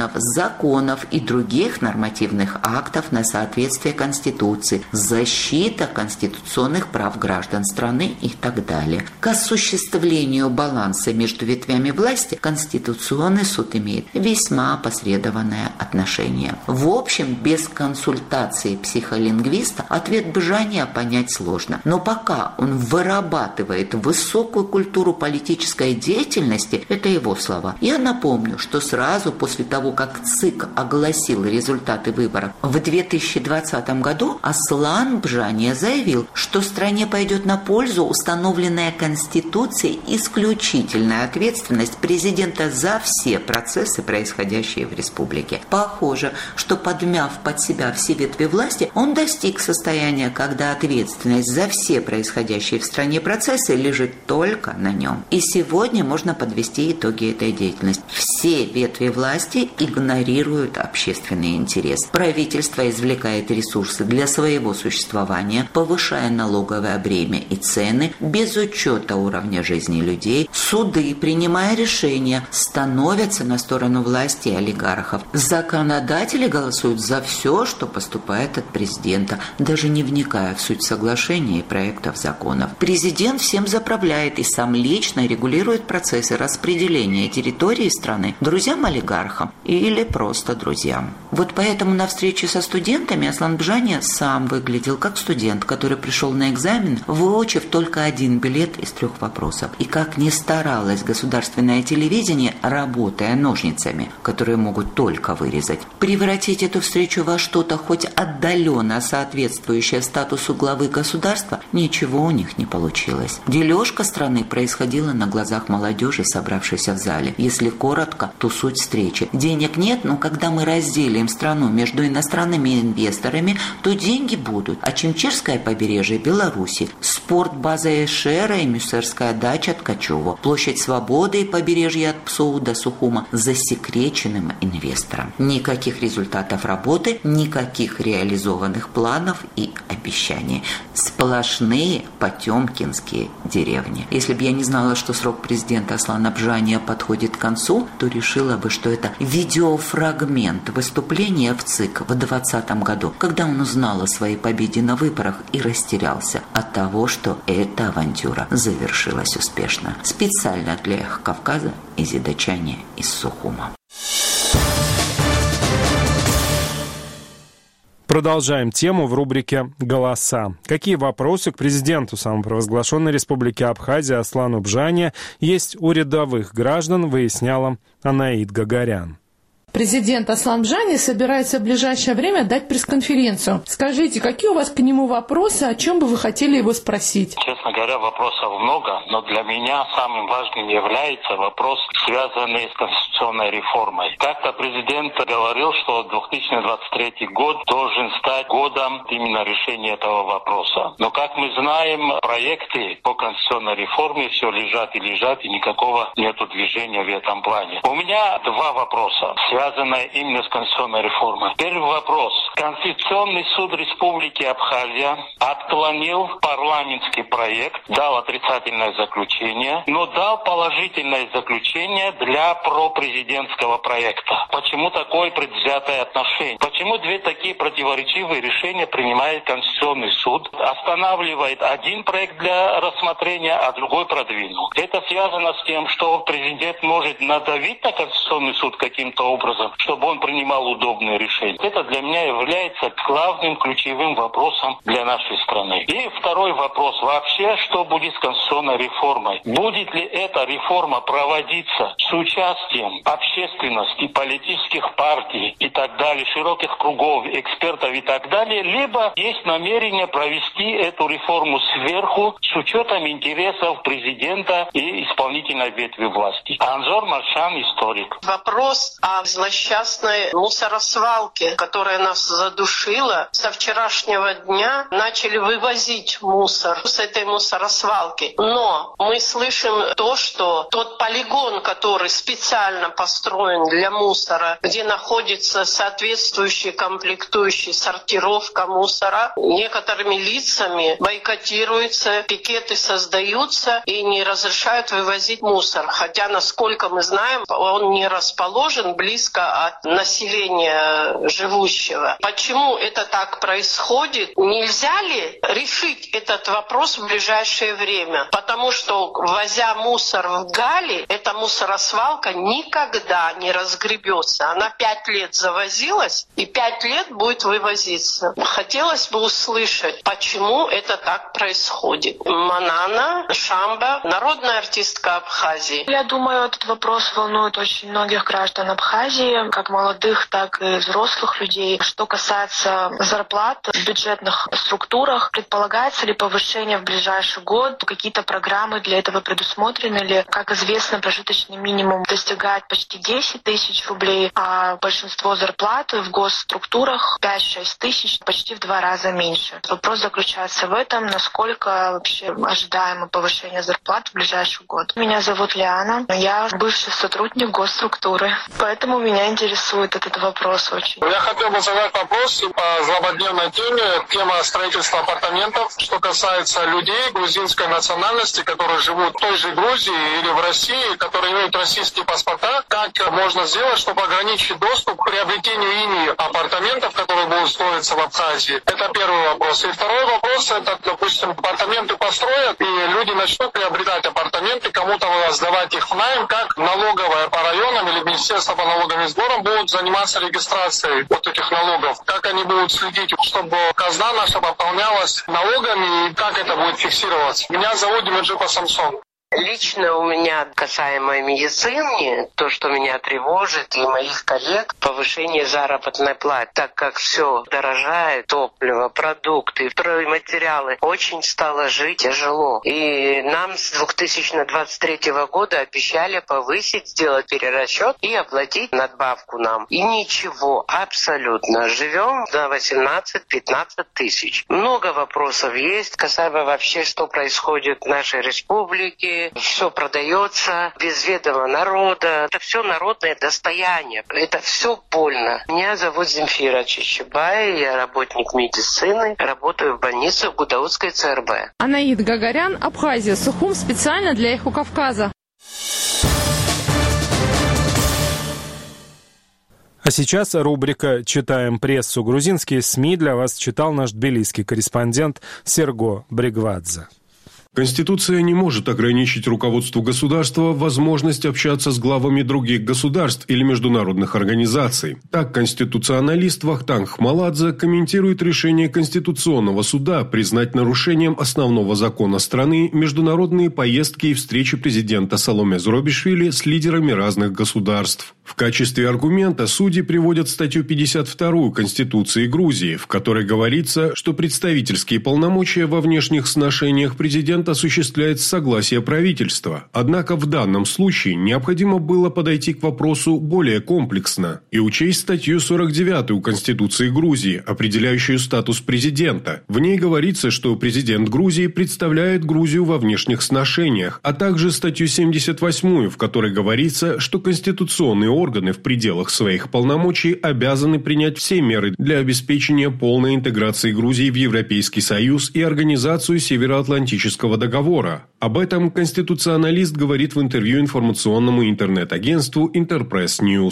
законов и других нормативных актов на соответствие Конституции, защита конституционных прав граждан страны и так далее. К осуществлению баланса между ветвями власти Конституционный суд имеет весьма опосредованное отношение. В общем, без консультации психолингвиста ответ Бжания понять сложно. Но пока он вырабатывает высокую культуру политической деятельности, это его слова. Я напомню, что сразу после того, как ЦИК огласил результаты выборов в 2020 году, Аслан Бжания заявил, что стране пойдет на пользу установленная Конституцией исключительная ответственность президента за все процессы, происходящие в республике. Похоже, что подмяв под себя все ветви власти, он достиг состояния, когда ответственность за все происходящие в стране процессы лежит только на нем. И сегодня можно подвести итоги этой деятельности. Все ветви власти игнорируют общественный интерес. Правительство извлекает ресурсы для своего существования, повышая налоговое бремя и цены, без учета уровня жизни людей. Суды, принимая решения, становятся на сторону власти и олигархов. Законодатели голосуют за все, что поступает от президента, даже не вникая в суть соглашений и проектов законов. Президент всем заправляет и сам лично регулирует процессы распределения территории страны друзьям-олигархам или просто друзьям. Вот поэтому на встрече со студентами Аслан Бжания сам выглядел как студент, который пришел на экзамен, выучив только один билет из 3 вопросов. И как ни старалось государственное телевидение, работая ножницами, которые могут только вырезать, превратить эту встречу во что-то хоть отдаленно соответствующее статусу главы государства, ничего у них не получилось. Дележка страны происходила на глазах молодежи, собравшейся в зале. Если коротко, то суть встречи. Денег нет, но когда мы разделим страну между иностранными инвесторами, то деньги будут. А Чемчирское побережье Беларуси, спортбаза Эшера и Мюссерская дача Ткачева, площадь Свободы и побережье от Псоу до Сухума засекреченным инвесторам. Никаких результатов работы, никаких реализованных планов и обещаний. Сплошные потемкинские деревни. Если бы я не знала, что срок президента Аслана Бжания подходит к концу, то решила бы, что это видеофрагмент выступления в ЦИК в 2020 году, когда он узнал о своей победе на выборах и растерялся от того, что эта авантюра завершилась успешно. Специально для «Эхо Кавказа» из Идачани из Сухума. Продолжаем тему в рубрике «Голоса». Какие вопросы к президенту самопровозглашенной республики Абхазия Аслану Бжания есть у рядовых граждан, выясняла Анаид Гагарян. Президент Аслан Бжания собирается в ближайшее время дать пресс-конференцию. Скажите, какие у вас к нему вопросы, о чем бы вы хотели его спросить? Честно говоря, вопросов много, но для меня самым важным является вопрос, связанный с конституционной реформой. Как-то президент говорил, что 2023 год должен стать годом именно решения этого вопроса. Но, как мы знаем, проекты по конституционной реформе все лежат, и никакого нету движения в этом плане. У меня 2 вопроса, связанная именно с конституционной реформой. Первый вопрос. Конституционный суд Республики Абхазия отклонил парламентский проект, дал отрицательное заключение, но дал положительное заключение для пропрезидентского проекта. Почему такое предвзятое отношение? Почему 2 такие противоречивые решения принимает Конституционный суд? Останавливает один проект для рассмотрения, а другой продвинул. Это связано с тем, что президент может надавить на Конституционный суд каким-то образом, образом, чтобы он принимал удобные решения. Это для меня является главным ключевым вопросом для нашей страны. И второй вопрос вообще, что будет с конституционной реформой? Будет ли эта реформа проводиться с участием общественности, политических партий и так далее, широких кругов, экспертов и так далее, либо есть намерение провести эту реформу сверху с учетом интересов президента и исполнительной ветви власти. Анзор Маршан, историк. Вопрос о злосчастной мусоросвалке, которая нас задушила. Со вчерашнего дня начали вывозить мусор с этой мусоросвалки. Но мы слышим то, что тот полигон, который специально построен для мусора, где находится соответствующая комплектующая сортировка мусора, некоторыми лицами бойкотируется, пикеты создаются и не разрешают вывозить мусор. Хотя, насколько мы знаем, он не расположен близко от населения живущего. Почему это так происходит? Нельзя ли решить этот вопрос в ближайшее время? Потому что, возя мусор в Гали, эта мусоросвалка никогда не разгребется. Она 5 лет завозилась и 5 лет будет вывозиться. Хотелось бы услышать, почему это так происходит. Манана Шамба, народная артистка Абхазии. Я думаю, этот вопрос волнует очень многих граждан Абхазии, как молодых, так и взрослых людей. Что касается зарплат в бюджетных структурах, предполагается ли повышение в ближайший год? Какие-то программы для этого предусмотрены ли? Как известно, прожиточный минимум достигает почти 10 тысяч рублей, а большинство зарплат в госструктурах 5-6 тысяч, почти в 2 раза меньше. Вопрос заключается в этом, насколько вообще ожидаемо повышение зарплат в ближайший год. Меня зовут Лиана, я бывший сотрудник госструктуры, поэтому меня интересует этот вопрос очень. Я хотел бы задать вопрос по злободневной теме, тема строительства апартаментов, что касается людей грузинской национальности, которые живут в той же Грузии или в России, которые имеют российские паспорта. Как можно сделать, чтобы ограничить доступ к приобретению ими апартаментов, которые будут строиться в Абхазии? Это первый вопрос. И второй вопрос, это, допустим, апартаменты построят, и люди начнут приобретать апартаменты, кому-то сдавать их в найм, как налоговая по районам или Министерство по налогам и сборам будут заниматься регистрацией вот этих налогов. Как они будут следить, чтобы казна наша пополнялась налогами, и как это будет фиксироваться? Меня зовут Демиджипа Самсон. Лично у меня, касаемо медицины, то, что меня тревожит, и моих коллег, повышение заработной платы, так как все дорожает, топливо, продукты, стройматериалы, очень стало жить тяжело. И нам с 2023 года обещали повысить, сделать перерасчет и оплатить надбавку нам. И ничего, абсолютно. Живем на 18-15 тысяч. Много вопросов есть, касаемо вообще, что происходит в нашей республике. Все продается без ведома народа. Это все народное достояние. Это все больно. Меня зовут Земфира Чичибай. Я работник медицины. Работаю в больнице в Гудаутской ЦРБ. Анаид Гагарян, Абхазия. Сухум специально для Эхо Кавказа. А сейчас рубрика «Читаем прессу». Грузинские СМИ для вас читал наш тбилисский корреспондент Серго Бригвадзе. Конституция не может ограничить руководству государства возможность общаться с главами других государств или международных организаций. Так, конституционалист Вахтанг Хмаладзе комментирует решение Конституционного суда признать нарушением основного закона страны международные поездки и встречи президента Саломе Зурабишвили с лидерами разных государств. В качестве аргумента судьи приводят статью 52 Конституции Грузии, в которой говорится, что представительские полномочия во внешних сношениях президента осуществляет согласие правительства. Однако в данном случае необходимо было подойти к вопросу более комплексно и учесть статью 49 Конституции Грузии, определяющую статус президента. В ней говорится, что президент Грузии представляет Грузию во внешних сношениях, а также статью 78, в которой говорится, что конституционные органы в пределах своих полномочий обязаны принять все меры для обеспечения полной интеграции Грузии в Европейский Союз и Организацию Североатлантического договора. Об этом конституционалист говорит в интервью информационному интернет-агентству Интерпресс Ньюс.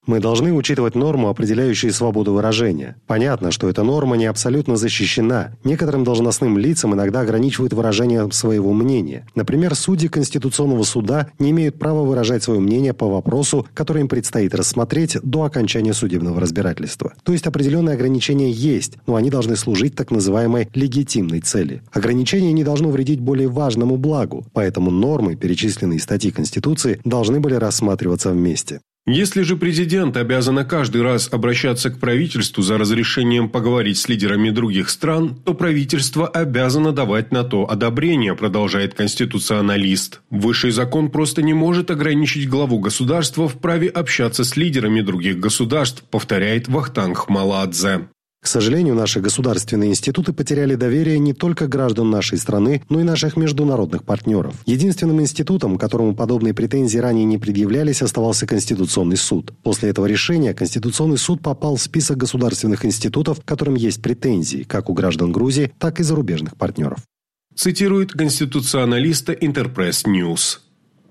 Мы должны учитывать норму, определяющую свободу выражения. Понятно, что эта норма не абсолютно защищена. Некоторым должностным лицам иногда ограничивают выражение своего мнения. Например, судьи Конституционного суда не имеют права выражать свое мнение по вопросу, который им предстоит рассмотреть до окончания судебного разбирательства. То есть определенные ограничения есть, но они должны служить так называемой легитимной цели. Ограничение не должно вредить более важному благу, поэтому нормы, перечисленные статьи Конституции, должны были рассматриваться вместе. Если же президент обязан каждый раз обращаться к правительству за разрешением поговорить с лидерами других стран, то правительство обязано давать на то одобрение, продолжает конституционалист. Высший закон просто не может ограничить главу государства в праве общаться с лидерами других государств, повторяет Вахтанг Хмаладзе. К сожалению, наши государственные институты потеряли доверие не только граждан нашей страны, но и наших международных партнеров. Единственным институтом, которому подобные претензии ранее не предъявлялись, оставался Конституционный суд. После этого решения Конституционный суд попал в список государственных институтов, к которым есть претензии, как у граждан Грузии, так и зарубежных партнеров. Цитирует конституционалиста Интерпресс Ньюс.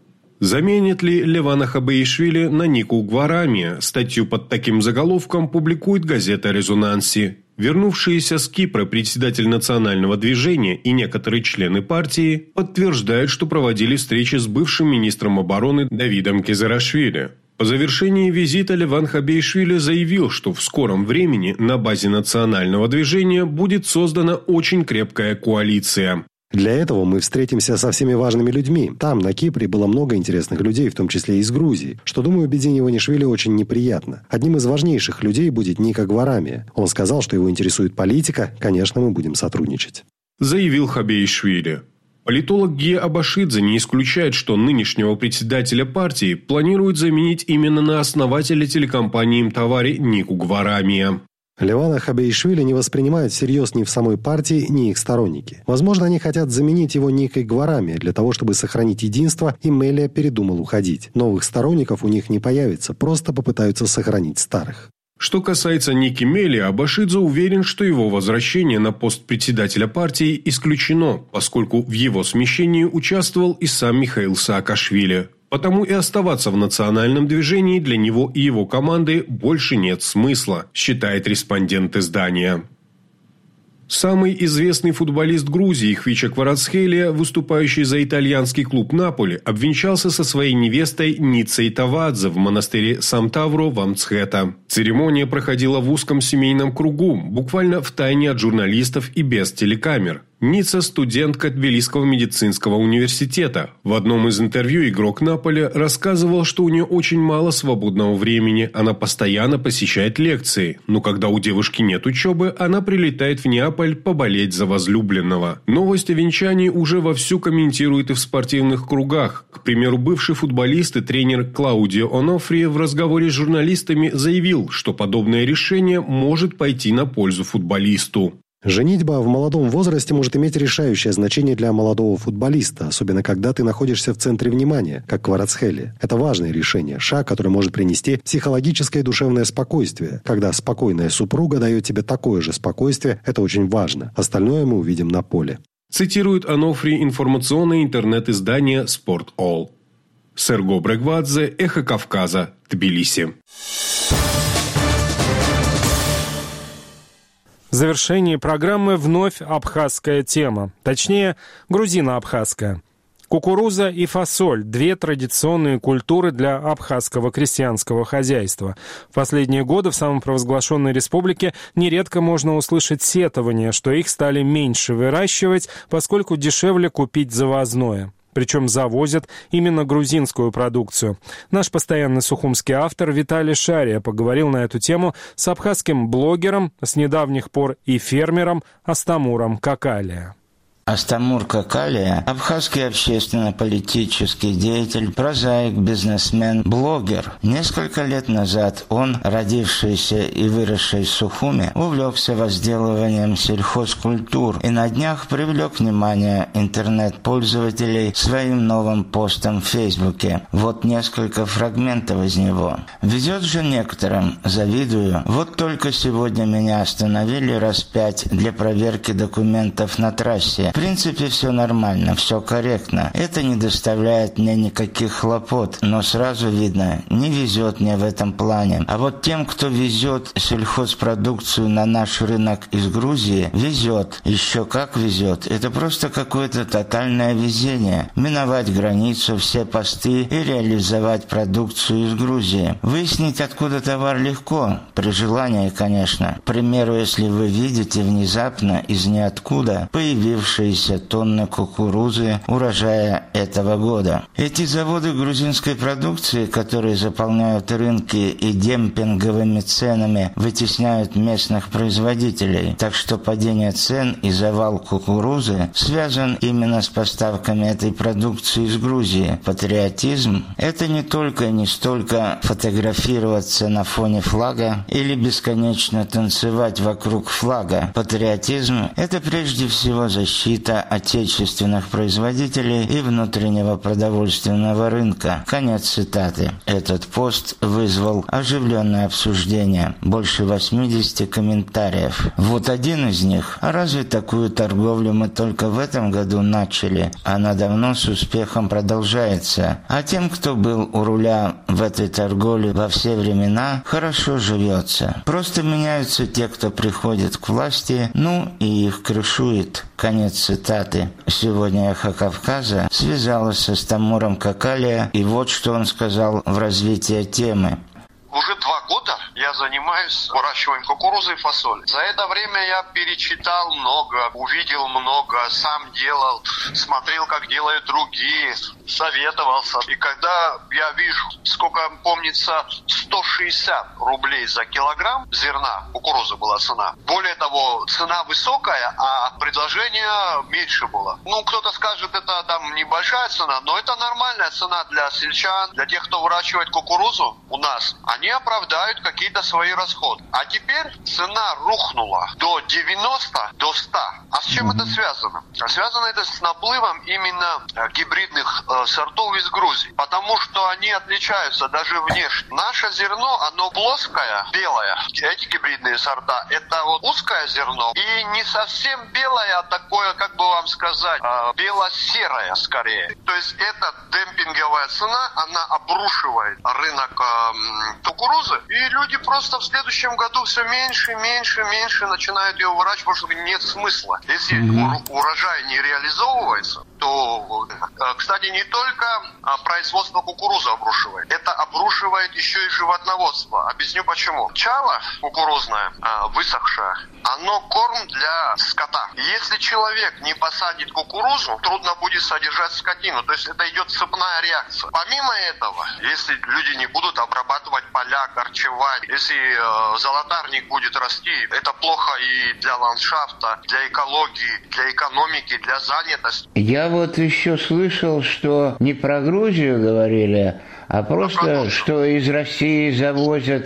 Заменит ли Левана Хабеишвили на Нику Гварами? Статью под таким заголовком публикует газета «Резонанси». Вернувшиеся с Кипра председатель национального движения и некоторые члены партии подтверждают, что проводили встречи с бывшим министром обороны Давидом Кезарашвили. По завершении визита Леван Хабеишвили заявил, что в скором времени на базе национального движения будет создана очень крепкая коалиция. Для этого мы встретимся со всеми важными людьми. Там, на Кипре, было много интересных людей, в том числе и из Грузии, что, думаю, Бедзини Иванишвили очень неприятно. Одним из важнейших людей будет Ника Гварами. Он сказал, что его интересует политика. Конечно, мы будем сотрудничать. Заявил Хабеишвили. Политолог Гия Абашидзе не исключает, что нынешнего председателя партии планируют заменить именно на основателя телекомпании «Мтавари» Нику Гварами. Левана Хабеишвили не воспринимают всерьез ни в самой партии, ни их сторонники. Возможно, они хотят заменить его Никой Гварами для того, чтобы сохранить единство, и Мелия передумал уходить. Новых сторонников у них не появится, просто попытаются сохранить старых. Что касается Ники Мелия, Абашидзе уверен, что его возвращение на пост председателя партии исключено, поскольку в его смещении участвовал и сам Михаил Саакашвили. Потому и оставаться в национальном движении для него и его команды больше нет смысла, считает респондент издания. Самый известный футболист Грузии Хвича Кварацхелия, выступающий за итальянский клуб «Наполи», обвенчался со своей невестой Ницей Тавадзе в монастыре Самтавро в Амцхета. Церемония проходила в узком семейном кругу, буквально втайне от журналистов и без телекамер. Ница – студентка Тбилисского медицинского университета. В одном из интервью игрок Наполи рассказывал, что у нее очень мало свободного времени, она постоянно посещает лекции. Но когда у девушки нет учебы, она прилетает в Неаполь поболеть за возлюбленного. Новость о венчании уже вовсю комментируют и в спортивных кругах. К примеру, бывший футболист и тренер Клаудио Онофри в разговоре с журналистами заявил, что подобное решение может пойти на пользу футболисту. Женитьба в молодом возрасте может иметь решающее значение для молодого футболиста, особенно когда ты находишься в центре внимания, как Кварацхелия. Это важное решение, шаг, который может принести психологическое и душевное спокойствие. Когда спокойная супруга дает тебе такое же спокойствие, это очень важно. Остальное мы увидим на поле. Цитирует Онофри информационное интернет-издание «Спорт.All». Серго Брегвадзе, Эхо Кавказа, Тбилиси. В завершении программы вновь абхазская тема, точнее, грузино-абхазская. Кукуруза и фасоль – две традиционные культуры для абхазского крестьянского хозяйства. В последние годы в самопровозглашенной республике нередко можно услышать сетование, что их стали меньше выращивать, поскольку дешевле купить завозное. Причем завозят именно грузинскую продукцию. Наш постоянный сухумский автор Виталий Шария поговорил на эту тему с абхазским блогером, с недавних пор и фермером Астамуром Какалия. Астамур Какалия – абхазский общественно-политический деятель, прозаик, бизнесмен, блогер. Несколько лет назад он, родившийся и выросший в Сухуме, увлекся возделыванием сельхозкультур и на днях привлек внимание интернет-пользователей своим новым постом в Фейсбуке. Вот несколько фрагментов из него. «Везет же некоторым, завидую. Вот только сегодня меня остановили раз 5 для проверки документов на трассе. принципе, все нормально, все корректно. Это не доставляет мне никаких хлопот, но сразу видно, не везет мне в этом плане. А вот тем, кто везет сельхозпродукцию на наш рынок из Грузии, везет. Еще как везет. Это просто какое-то тотальное везение. Миновать границу, все посты и реализовать продукцию из Грузии. Выяснить, откуда товар, легко, при желании, конечно. К примеру, если вы видите внезапно из ниоткуда появившиеся тонны кукурузы урожая этого года. Эти заводы грузинской продукции, которые заполняют рынки и демпинговыми ценами вытесняют местных производителей, так что падение цен и завал кукурузы связан именно с поставками этой продукции из Грузии. Патриотизм – это не только и не столько фотографироваться на фоне флага или бесконечно танцевать вокруг флага. Патриотизм – это прежде всего защита отечественных производителей и внутреннего продовольственного рынка. Конец цитаты. Этот пост вызвал оживленное обсуждение. Больше 80 комментариев. Вот один из них. А разве такую торговлю мы только в этом году начали? Она давно с успехом продолжается. А тем, кто был у руля в этой торговле во все времена, хорошо живется. Просто меняются те, кто приходит к власти, ну и их крышует. Конец цитаты. Сегодня «Эхо Кавказа» связалась со Стамуром Какалия, и вот что он сказал в развитии темы. Уже 2 года я занимаюсь выращиванием кукурузы и фасоли. За это время я перечитал много, увидел много, сам делал, смотрел, как делают другие, советовался. И когда я вижу, сколько помнится, 160 рублей за килограмм зерна кукурузы была цена. Более того, цена высокая, а предложение меньше было. Ну, кто-то скажет, это там небольшая цена, но это нормальная цена для сельчан, для тех, кто выращивает кукурузу у нас. Они оправдают какие-то свои расходы. А теперь цена рухнула до 90, до 100. А с чем это связано? Связано это с наплывом именно гибридных сортов из Грузии. Потому что они отличаются даже внешне. Наше зерно, оно плоское, белое. Эти гибридные сорта, это вот узкое зерно. И не совсем белое, а такое, как бы вам сказать, бело-серое скорее. То есть эта демпинговая цена, она обрушивает рынок кукурузы, и люди просто в следующем году все меньше начинают ее выращивать, потому что нет смысла. Если урожай не реализовывается, то, кстати, не только производство кукурузы обрушивает, это обрушивает еще и животноводство. Объясню почему. Чало кукурузное, высохшее, оно корм для скота. Если человек не посадит кукурузу, трудно будет содержать скотину. То есть это идет цепная реакция. Помимо этого, если люди не будут обрабатывать поля, корчевать, если золотарник будет расти, это плохо и для ландшафта, для экологии, для экономики, для занятости. Я вот еще слышал, что не про Грузию говорили, а просто, что из России завозят...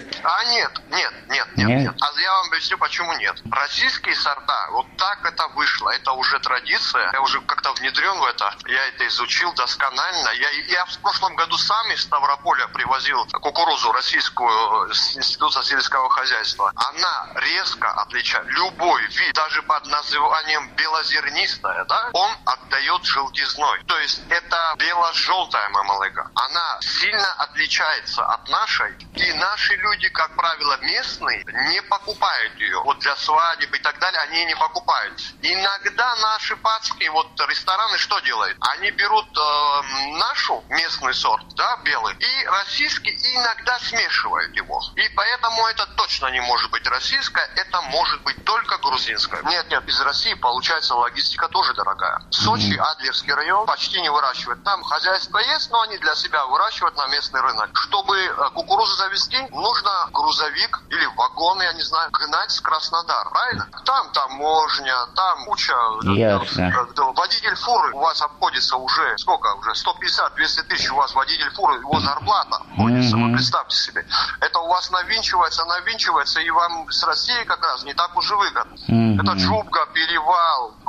Нет. А я вам объясню, почему нет. Российские сорта, вот так это вышло. Это уже традиция. Я уже как-то внедрен в это. Я это изучил досконально. Я в прошлом году сам из Ставрополя привозил кукурузу российскую с Института сельского хозяйства. Она резко отличает любой вид, даже под названием белозернистая, да, он отдает желтизной. То есть это бело-желтая мамалыга. Она сильно отличается от нашей. И наши люди, как правило, местные, не покупают ее. Вот для свадеб и так далее они не покупают. Иногда наши пацки, вот рестораны что делают? Они берут нашу местный сорт, да, белый, и российский, и иногда смешивают его. И поэтому это точно не может быть российское, это может быть только грузинское. Нет, из России получается логистика тоже дорогая. Сочи, Адлерский район почти не выращивают. Там хозяйство есть, но они для себя выращивают на местный рынок. Чтобы кукурузу завезти, нужно грузовик или вагон, я не знаю, гнать с Краснодара, правильно? Там таможня, там куча... Водитель фуры у вас обходится уже, сколько уже, 150-200 тысяч у вас водитель фуры, его зарплата обходится, вы представьте себе. Это у вас навинчивается, и вам с Россией как раз не так уж и выгодно. Это Джубга, Перевал,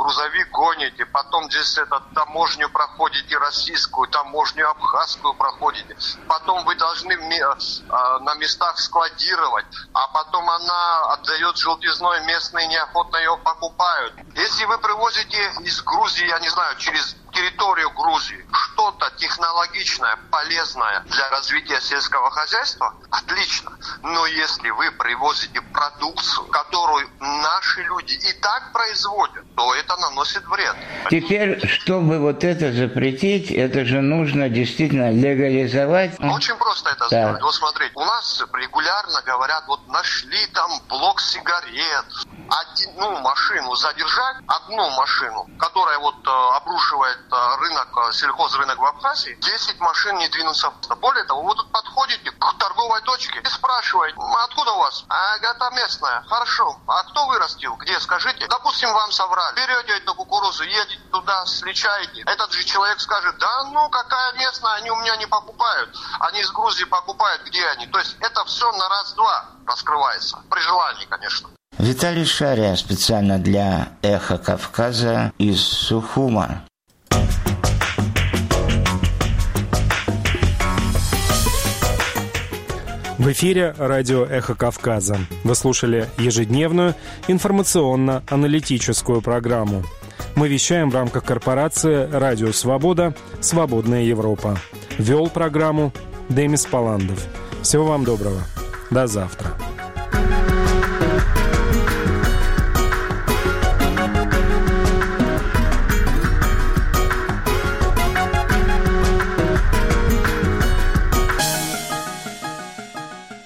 грузовик гоните, потом здесь таможню проходите российскую, таможню абхазскую проходите, потом вы должны на местах складировать, а потом она отдает желтизной, местные неохотно ее покупают. Если вы привозите из Грузии, я не знаю, через территорию Грузии что-то технологичное, полезное для развития сельского хозяйства, отлично. Но если вы привозите продукцию, которую наши люди и так производят, то это наносит вред. Теперь, чтобы вот это запретить, это же нужно действительно легализовать. Очень просто это сделать. Вот смотрите, у нас регулярно говорят, вот нашли там блок сигарет. Одну машину задержать, одну машину, которая вот обрушивает рынок, сельхозрынок в Абхазии, 10 машин не двинутся. Более того, вы тут подходите к торговой точке и спрашиваете, откуда у вас? Это местная. Хорошо. А кто вырастил? Где? Скажите. Допустим, вам соврали. Берете эту кукурузу, едете туда, сличаете. Этот же человек скажет, да ну какая местная, они у меня не покупают. Они из Грузии покупают, где они? То есть это все на раз-два раскрывается. При желании, конечно. Виталий Шария специально для «Эхо Кавказа» из Сухума. В эфире радио «Эхо Кавказа». Вы слушали ежедневную информационно-аналитическую программу. Мы вещаем в рамках корпорации «Радио Свобода. Свободная Европа». Вел программу Демис Паландов. Всего вам доброго. До завтра.